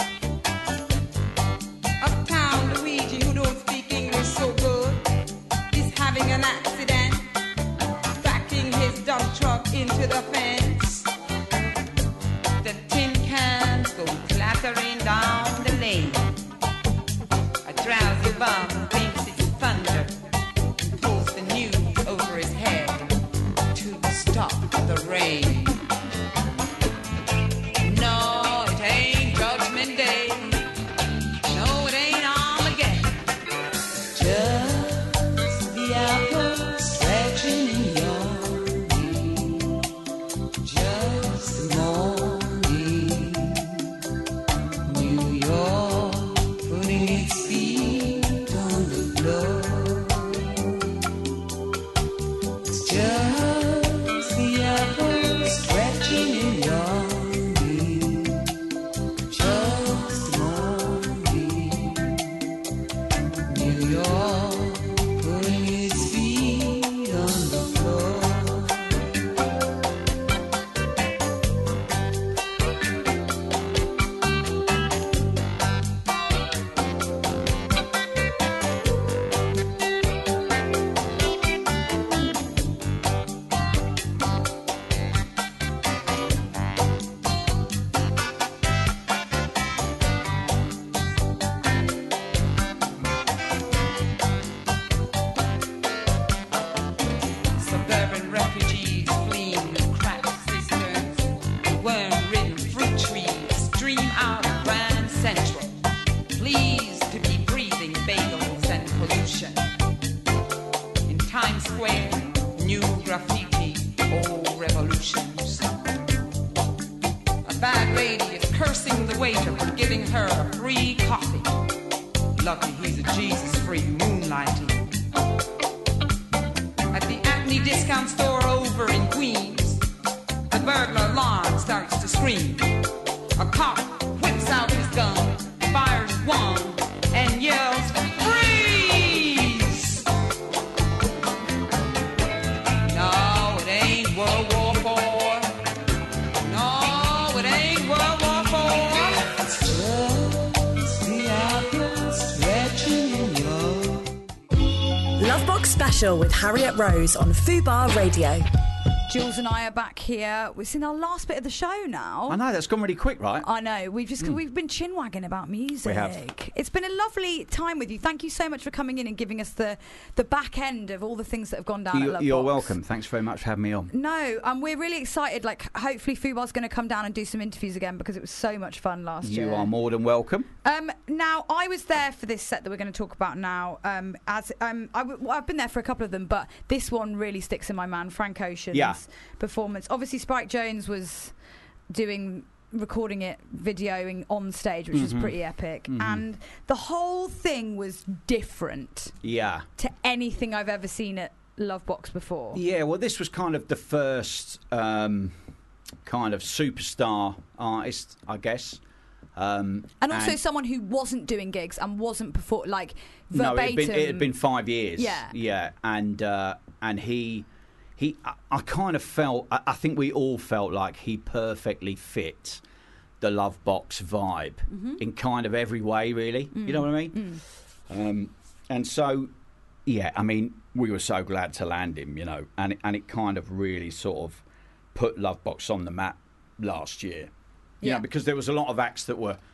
Uptown Luigi, who don't speak English so good, is having an accident, backing his dump truck into the fence. The tin cans go clattering down the lane. A drowsy bum thinks it's thunder and pulls the news over his head to stop the rain. No, it ain't Judgment Day. No, it ain't Armageddon. Just the apple stretching in your knee. Just the morning. New York putting its feet on the floor. It's just the apple stretching in your knee. Just the morning. New York putting its feet on the floor. Suburban refugees fleeing cracked cisterns, worm-ridden fruit trees stream out of Grand Central, pleased to be breathing bagels and pollution. In Times Square, new graffiti, old revolutions. A bad lady is cursing the waiter for giving her a free coffee. Lucky he's a Jesus-free moonlighting. At the Acme discount store over in Queens, the burglar alarm starts to to scream. A cop whips out his gun, fires one, and yells, freeze! No, it ain't World War Four. No, it ain't World War Four. Just the apples stretching in your... Lovebox Special with Harriet Rose on Fubar Radio. Jules and I are back here. We're in our last bit of the show now. I know, that's gone really quick, right? I know. We've just Mm. we've been chinwagging about music. We have. It's been a lovely time with you. Thank you so much for coming in and giving us the the back end of all the things that have gone down You, at Lovebox. you're welcome. Thanks very much for having me on. No, um, we're really excited. Like, hopefully, Fubar's going to come down and do some interviews again because it was so much fun last You year. are more than welcome. Um, now, I was there for this set that we're going to talk about now. Um, as um, I w- well, I've been there for a couple of them, but this one really sticks in my mind. Frank Ocean's Yeah. performance. Obviously, Spike Jones was doing, recording it, videoing on stage, which was Mhm. pretty epic, Mhm. and the whole thing was different Yeah. to anything I've ever seen at Lovebox before. Yeah, well, this was kind of the first um, kind of superstar artist, I guess. Um, And also someone who wasn't doing gigs and wasn't perform like no, it verbatim. had, been, it had been five years. Yeah. yeah, and uh, and he he, I, I kind of felt. I, I think we all felt like he perfectly fit the Lovebox vibe Mhm. in kind of every way, really. Mm. You know what I mean? Mm. Um, and so, yeah, I mean, we were so glad to land him, you know, and it, and it kind of really sort of put Lovebox on the map last year. You Yeah. know, because there was a lot of acts that were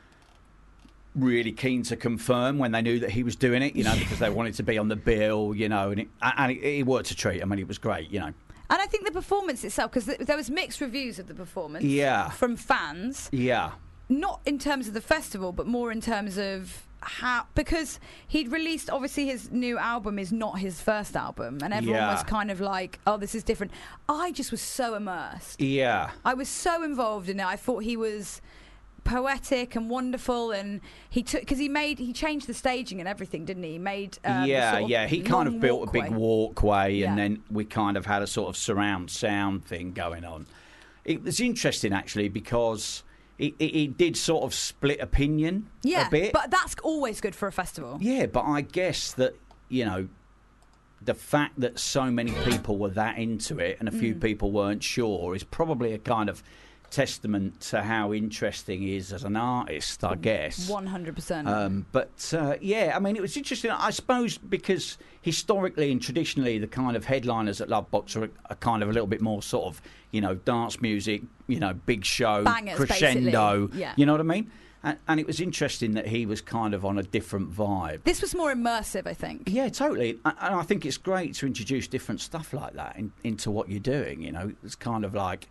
really keen to confirm when they knew that he was doing it, you know, because they wanted to be on the bill, you know, and it, and it, it worked a treat. I mean, it was great, you know. And I think the performance itself, because th- there was mixed reviews of the performance Yeah. from fans, Yeah. not in terms of the festival, but more in terms of how, because he'd released, obviously his new album is not his first album, and everyone Yeah. was kind of like, oh, this is different. I just was so immersed. Yeah. I was so involved in it. I thought he was poetic and wonderful, and he took, because he made, he changed the staging and everything, didn't he? He made um, yeah, sort of yeah. He kind long of built walkway. a big walkway, Yeah. and then we kind of had a sort of surround sound thing going on. It was interesting, actually, because it, it, it did sort of split opinion Yeah, a bit. but that's always good for a festival. Yeah, but I guess that, you know, the fact that so many people were that into it and a few Mm. people weren't sure is probably a kind of testament to how interesting he is as an artist, I guess. one hundred percent. Um, but uh, yeah, I mean, it was interesting, I suppose, because historically and traditionally, the kind of headliners at Lovebox are, are kind of a little bit more sort of, you know, dance music, you know, big show, Bangers, crescendo. basically. Yeah. You know what I mean? And, and it was interesting that he was kind of on a different vibe. This was more immersive, I think. Yeah, totally. And and I think it's great to introduce different stuff like that in, into what you're doing. You know, it's kind of like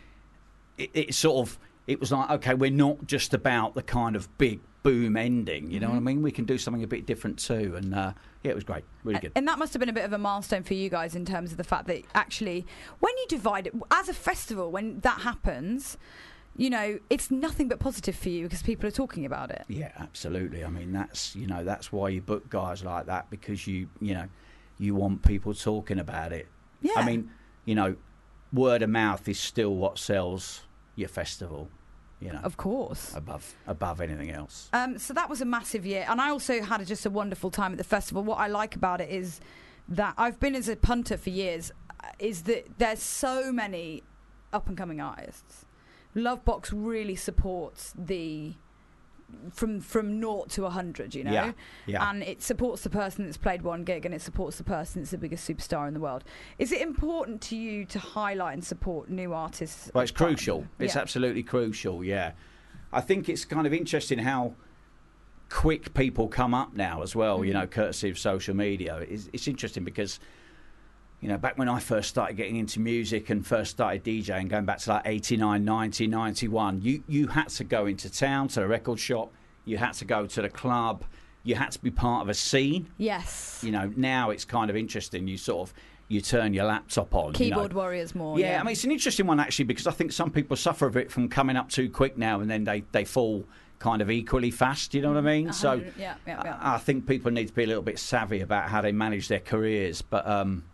it, it sort of. It was like, okay, we're not just about the kind of big boom ending. You know Mhm. what I mean? We can do something a bit different too. And uh, yeah, it was great, really good. And that must have been a bit of a milestone for you guys in terms of the fact that actually, when you divide it as a festival, when that happens, you know, it's nothing but positive for you because people are talking about it. Yeah, absolutely. I mean, that's you know that's why you book guys like that, because you you know you want people talking about it. Yeah. I mean, you know, word of mouth is still what sells your festival. You know, Of course. above above anything else. Um, so that was a massive year, and I also had just a wonderful time at the festival. What I like about it is that I've been as a punter for years. uh, Is that there's so many up and coming artists. Lovebox really supports the from from naught to a hundred, you know, Yeah, yeah. and it supports the person that's played one gig, and it supports the person that's the biggest superstar in the world. Is it important to you to highlight and support new artists? Well, it's as part of crucial. the- It's Yeah. absolutely crucial. Yeah, I think it's kind of interesting how quick people come up now as well. You Mhm. know, courtesy of social media. It's, it's interesting because, you know, back when I first started getting into music and first started DJing, going back to like eighty-nine, ninety, ninety-one, you, you had to go into town to the record shop, you had to go to the club, you had to be part of a scene. Yes. You know, now it's kind of interesting. You sort of, you turn your laptop on. you know. Keyboard warriors more. Yeah, Yeah, I mean, it's an interesting one actually, because I think some people suffer a bit from coming up too quick now, and then they, they fall kind of equally fast. You know what I mean? A So hundred- yeah, yeah, yeah. I, I think people need to be a little bit savvy about how they manage their careers. But um,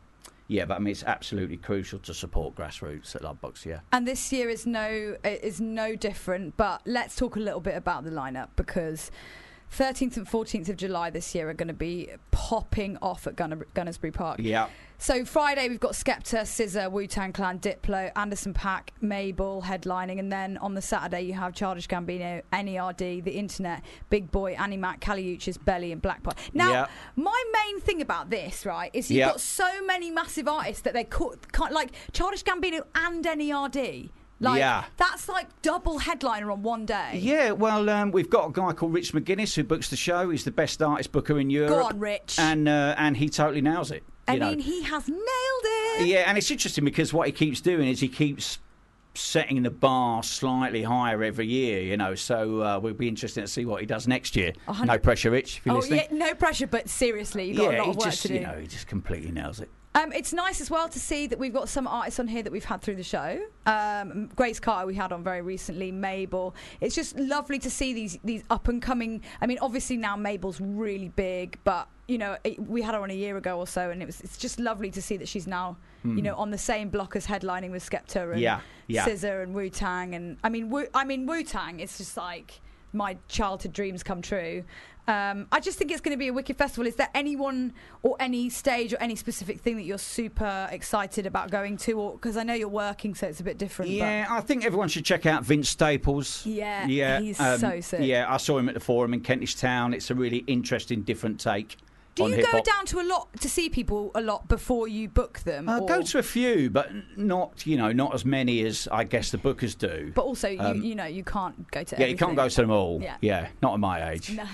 Yeah, but I mean, it's absolutely crucial to support grassroots at Lovebox, yeah. And this year is no is no different. But let's talk a little bit about the lineup, because thirteenth and fourteenth of July this year are going to be popping off at Gunner- Gunnersbury Park. Yeah. So Friday we've got Skepta, S Z A, Wu-Tang Clan, Diplo, Anderson .Paak, Mabel headlining, and then on the Saturday you have Childish Gambino, N E R D, The Internet, Big Boy, Annie Mac, Kali Uchis, Belly, and Black Pot. Now, yeah. my main thing about this, right, is you've yeah. got so many massive artists that they call, can't, like Childish Gambino and N E R D. Like, yeah. that's like double headliner on one day. Yeah, well, um, we've got a guy called Rich McGuinness who books the show. He's the best artist booker in Europe. Go on, Rich. And uh, and he totally nails it. I you mean, know. he has nailed it. Yeah, and it's interesting because what he keeps doing is he keeps setting the bar slightly higher every year, you know, so uh, we'll be interested to see what he does next year. one hundred No pressure, Rich, if you're Oh, listening. yeah, no pressure, but seriously, you've got yeah, a lot he of work just, to do. you know, he just completely nails it. Um, it's nice as well to see that we've got some artists on here that we've had through the show. Um, Grace Carter we had on very recently, Mabel. It's just lovely to see these these up and coming. I mean, obviously now Mabel's really big, but you know it, we had her on a year ago or so, and it was it's just lovely to see that she's now Hmm. you know on the same block as headlining with Skepta and Yeah, yeah. S Z A and Wu Tang, and I mean Wu, I mean Wu Tang. It's just like my childhood dreams come true. Um, I just think it's going to be a wicked festival. Is there anyone or any stage or any specific thing that you're super excited about going to? Or because I know you're working, so it's a bit different. Yeah, I think everyone should check out Vince Staples. Yeah, yeah, he's um, so sick. Yeah, I saw him at the Forum in Kentish Town. It's a really interesting, different take Do on you hip go hop. down to a lot to see people a lot before you book them? I or- go to a few, but not you know not as many as I guess the bookers do. But also, you, Um, you know, you can't go to. yeah, you can't everything. go to them all. Yeah. Yeah, not at my age. No.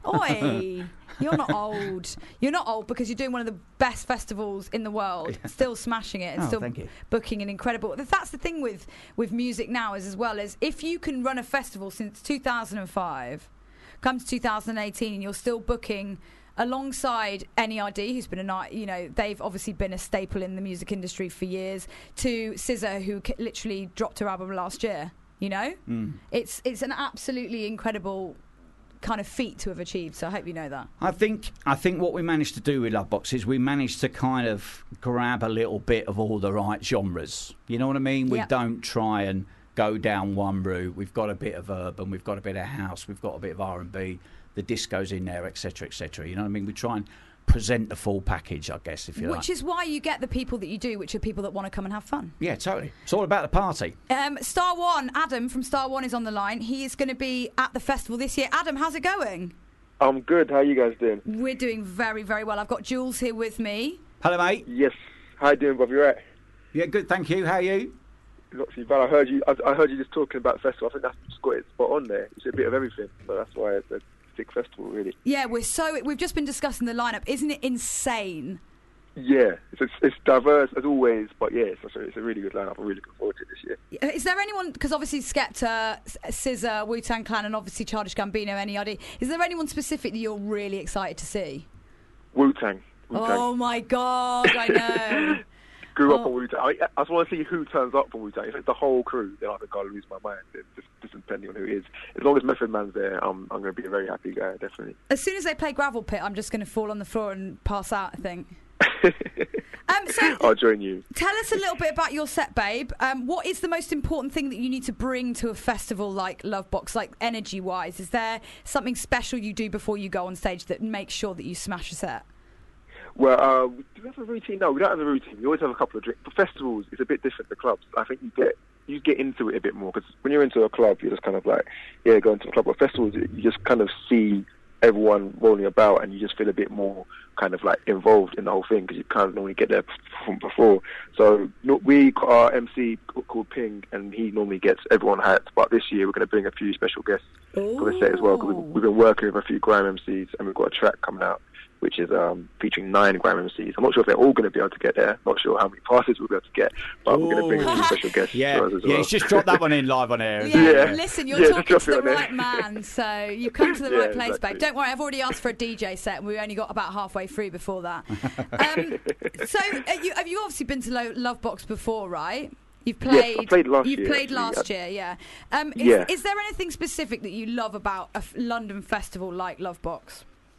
Oi, you're not old. You're not old because you're doing one of the best festivals in the world, still smashing it and Oh, still thank you. booking an incredible. That's the thing with with music now, is as well as if you can run a festival since two thousand five, come to two thousand eighteen, and you're still booking alongside N E R D, who's been a night, you know, they've obviously been a staple in the music industry for years, to S Z A, who c- literally dropped her album last year. You know, Mm. it's it's an absolutely incredible kind of feat to have achieved. So I hope you know that. I think I think what we managed to do with Lovebox is we managed to kind of grab a little bit of all the right genres. You know what I mean? We Yep. don't try and go down one route. We've got a bit of urban, we've got a bit of house, we've got a bit of R and B. The disco's in there, et cetera, et cetera. You know what I mean? We try and present the full package, I guess, if you like. Which is why you get the people that you do, which are people that want to come and have fun. Yeah, totally. It's all about the party. Um, Star One, Adam from Star One is on the line. He is going to be at the festival this year. Adam, how's it going? I'm good. How are you guys doing? We're doing very, very well. I've got Jules here with me. Hello, mate. Yes. How you doing, Bob? You right? Yeah, good. Thank you. How are you? Not too bad. I heard you. I, I heard you just talking about the festival. I think that's just got it spot on there. It's a bit of everything, so that's why it's a big festival, really. Yeah, we're so we've just been discussing the lineup. Isn't it insane? Yeah, it's it's, it's diverse as always, but yeah, it's a, it's a really good lineup. I'm really looking forward to it this year. Is there anyone, because obviously Skepta, S Z A, Wu-Tang Clan, and obviously Childish Gambino, N E R D, is there anyone specific that you're really excited to see? Wu-Tang. Wu-Tang. Oh my God, I know. Grew up Oh. on Wu-Tang. I, I just want to see who turns up for Wu-Tang. If it's the whole crew, then I think I'll lose my mind. It's just, just depending on who it is. As long as Method Man's there, I'm I'm going to be a very happy guy, definitely. As soon as they play Gravel Pit, I'm just going to fall on the floor and pass out, I think. um, so I'll join you. tell us a little bit about your set, babe. Um, what is the most important thing that you need to bring to a festival like Lovebox, like energy-wise? Is there something special you do before you go on stage that makes sure that you smash a set? Well, uh, do we have a routine? No, we don't have a routine. We always have a couple of drinks. For festivals, it's a bit different to clubs. I think you get you get into it a bit more, because when you're into a club, you're just kind of like, yeah, going to a club. But festivals, you just kind of see everyone rolling about, and you just feel a bit more kind of like involved in the whole thing, because you kind of normally get there from before. So no, we got our M C called Ping, and he normally gets everyone hyped. But this year, we're going to bring a few special guests for the set as well, because we've, we've been working with a few grime M Cs, and we've got a track coming out which is um, featuring nine grime M Cs. I'm not sure if they're all going to be able to get there. Not sure how many passes we'll be able to get, but we're going to bring a few special guests Yeah, to us as yeah. well. He's just dropped that one in live on air. Yeah, Yeah. listen, you're Yeah, talking just to the drop it on right there. man, so you've come to the Yeah, right place, exactly. babe. Don't worry, I've already asked for a D J set, and we only got about halfway through before that. Um, so, uh, you, have you obviously been to Lo- Lovebox before, right? You've Yes, played. I played last You've year, played actually, last yeah. year, yeah. Um, is, Yeah. is there anything specific that you love about a f- London festival like Lovebox?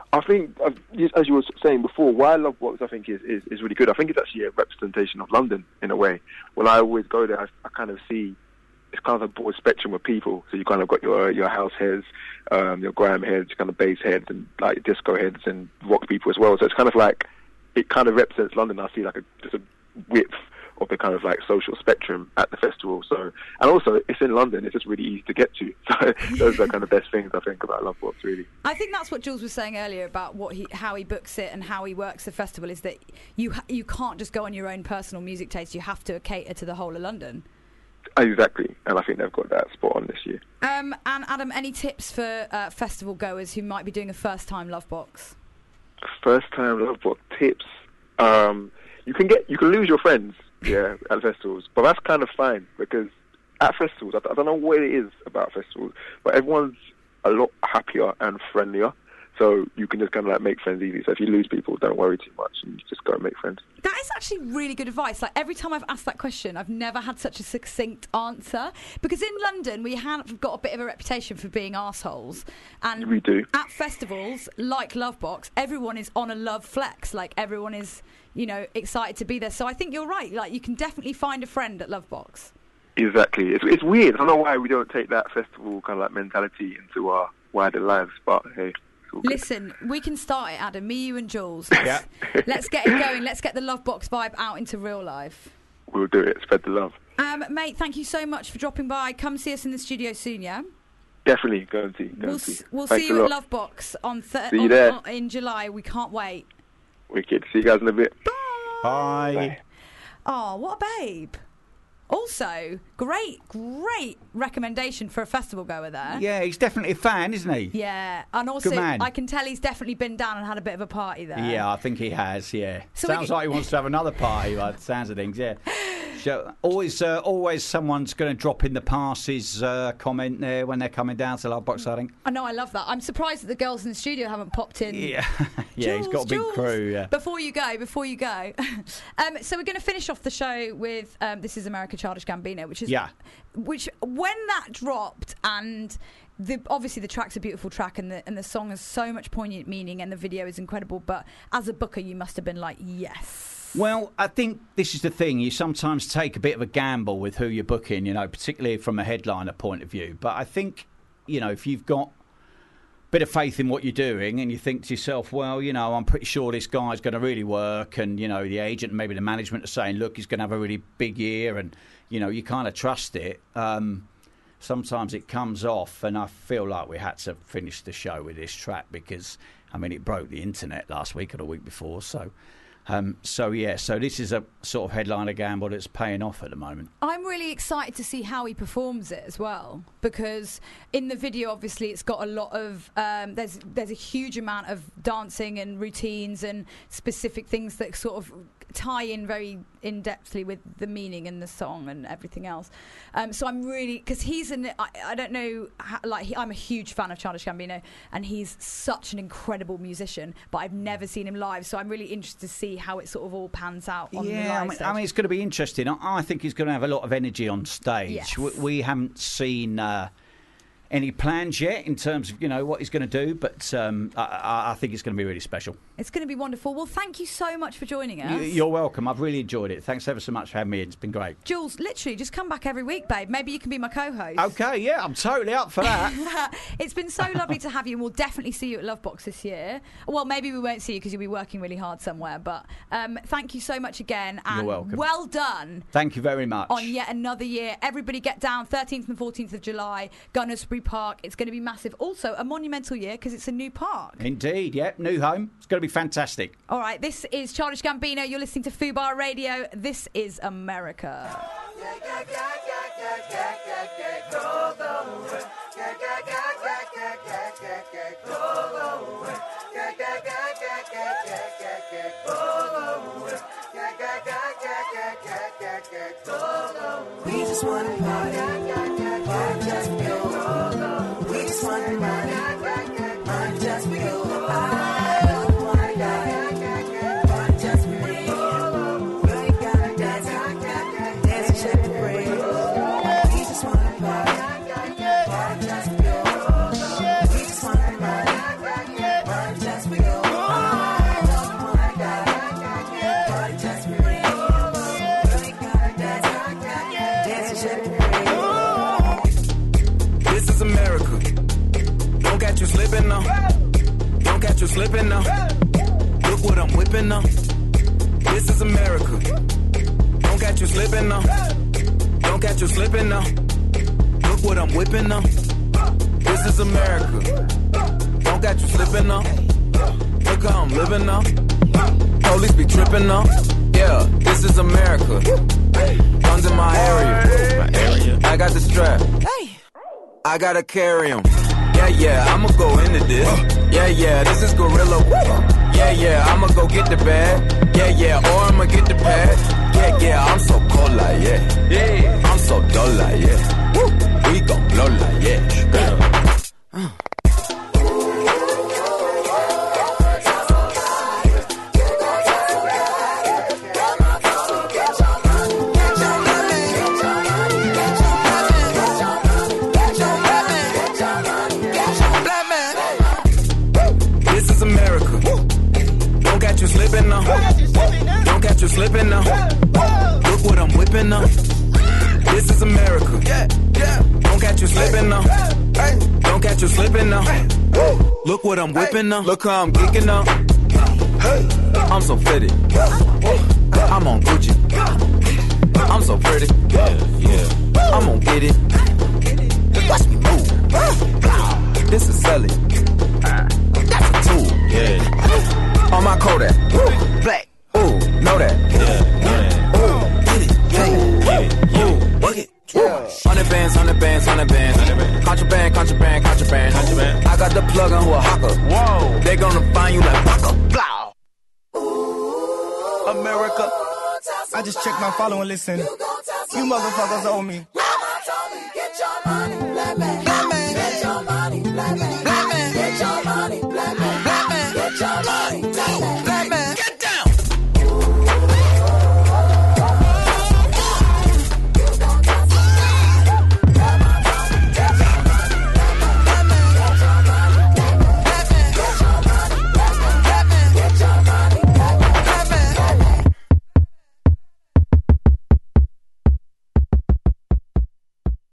I think, uh, as you were saying before, why Lovebox I think is, is, is really good. I think it's actually a representation of London in a way. When I always go there, I, I kind of see it's kind of a broad spectrum of people. So you kind of got your your house heads, um, your grime heads, kind of bass heads, and like disco heads and rock people as well. So it's kind of like it kind of represents London. I see like a just a width of the kind of like social spectrum at the festival. So, and also it's in London, it's just really easy to get to. So those are kind of best things I think about Lovebox, really. I think that's what Jules was saying earlier about what he, how he books it and how he works the festival, is that you ha- you can't just go on your own personal music taste. You have to cater to the whole of London. Exactly, and I think they've got that spot on this year. Um, and Adam, any tips for uh, festival goers who might be doing a first time Lovebox? First time Lovebox tips. Um, you can get you can lose your friends. Yeah, at festivals, but that's kind of fine because at festivals, I, I don't know what it is about festivals, but everyone's a lot happier and friendlier, so you can just kind of like make friends easy. So if you lose people, don't worry too much, and you just go and make friends. That is actually really good advice. Like every time I've asked that question, I've never had such a succinct answer, because in London we have got a bit of a reputation for being arseholes, and we do. At festivals like Lovebox, everyone is on a love flex. Like everyone is, you know, excited to be there. So I think you're right. Like you can definitely find a friend at Lovebox. Exactly. It's it's weird. I don't know why we don't take that festival kind of like mentality into our wider lives, but hey. Listen, we can start it, Adam. Me, you, and Jules. Let's, yeah. let's get it going. Let's get the Lovebox vibe out into real life. We'll do it. Spread the love. Um, mate, thank you so much for dropping by. Come see us in the studio soon, yeah? Definitely. Go and see. Go we'll and see. S- we'll Thanks see you a at lot. Lovebox on th- see you on, there. on, in July. We can't wait. Wicked. See you guys in a bit. Bye. Bye. Bye. Oh, what a babe. Also, great, great recommendation for a festival goer there. Yeah, he's definitely a fan, isn't he? Yeah, and also Good man. I can tell he's definitely been down and had a bit of a party there. Yeah, I think he has, yeah. So we sounds can- like he wants to have another party by the sounds of things, yeah. So, always uh, always someone's going to drop in the passes uh, comment there when they're coming down to Lovebox, I think. I know, I love that. I'm surprised that the girls in the studio haven't popped in. Yeah, yeah, he's got a big Jules, crew, yeah. Before you go, before you go. um, so we're going to finish off the show with um, This Is America, Childish Gambino, which is... Yeah. Which, when that dropped, and... The, obviously the track's a beautiful track, and the and the song has so much poignant meaning, and the video is incredible, but as a booker you must have been like, yes. Well, I think this is the thing. You sometimes take a bit of a gamble with who you're booking, you know, particularly from a headliner point of view. But I think, you know, if you've got a bit of faith in what you're doing and you think to yourself, well, you know, I'm pretty sure this guy's going to really work, and, you know, the agent and maybe the management are saying, look, he's going to have a really big year, and, you know, you kind of trust it. Um Sometimes it comes off, and I feel like we had to finish the show with this track because, I mean, it broke the internet last week or the week before. So, um, so yeah, so this is a sort of headliner gamble that's paying off at the moment. I'm really excited to see how he performs it as well, because in the video, obviously, it's got a lot of um, there's there's a huge amount of dancing and routines and specific things that sort of tie in very in-depthly with the meaning in the song and everything else. Um, so I'm really, because he's an I, I don't know how, like he, I'm a huge fan of Childish Gambino, and he's such an incredible musician, but I've never seen him live, so I'm really interested to see how it sort of all pans out on the Yeah, live I mean, stage. I mean, it's going to be interesting. I, I think he's going to have a lot of energy on stage. Yes. We, we haven't seen uh, any plans yet in terms of, you know, what he's going to do, but um, I, I think it's going to be really special. It's going to be wonderful. Well, thank you so much for joining us. You- You're welcome. I've really enjoyed it. Thanks ever so much for having me. It's been great. Jules, literally, just come back every week, babe. Maybe you can be my co-host. Okay, yeah, I'm totally up for that. It's been so lovely to have you, and we'll definitely see you at Lovebox this year. Well, maybe we won't see you because you'll be working really hard somewhere, but um, thank you so much again, and You're welcome. well done Thank you very much. on yet another year. Everybody get down, thirteenth and fourteenth of July, Gunnersbury Park. It's going to be massive. Also, a monumental year because it's a new park. Indeed, yeah, new home. It's going to be fantastic. All right, this is Childish Gambino. You're listening to Fubar Radio. This is America. We just wanna party, party just for you. We just wanna party, party just for you. I don't wanna die, party just for me. You ain't gotta dance, dance and shake the breeze. We just wanna party, party just for you. We just wanna party, party just for you. This is America. Don't catch you slipping now. Don't catch you slipping now. Look what I'm whipping now. This is America. Don't catch you slipping now. Don't catch you slipping now. Look what I'm whipping now. This is America. Don't catch you slipping now. Look how I'm living now. Police be tripping now. Yeah, this is America. Guns in my area. My area. I got the strap. I gotta carry 'em. Yeah, yeah, I'ma go into this. Yeah, yeah, this is gorilla. Yeah, yeah, I'ma go get the bag. Yeah, yeah, or I'ma get the pad. Yeah, yeah, I'm so cold like yeah. Yeah, I'm so dull like yeah. Woo. We gon' blow like yeah. Uh. Slipping now. Don't catch you slipping now. Look what I'm whipping now. This is America. Don't catch you slipping now. Don't catch you slipping now. Look what I'm whipping now. Look how I'm geeking now. I'm so fitted. I'm on Gucci. I'm so pretty. I'm gonna get it. Watch me move. This is Sally. That's a tool. Yeah. On my Kodak, ooh, black, ooh, know that, yeah, yeah. Ooh, get it, get it, get it, ooh, work it, yeah. Hundred bands, hundred bands, hundred bands, contraband, contraband, contraband, contraband. I got the plug on who a hawker. Whoa, they gonna find you like Baka, blah. America, I just checked my follow and listen. You motherfuckers owe me. Mama told me get your money, black man. Get your money, black man.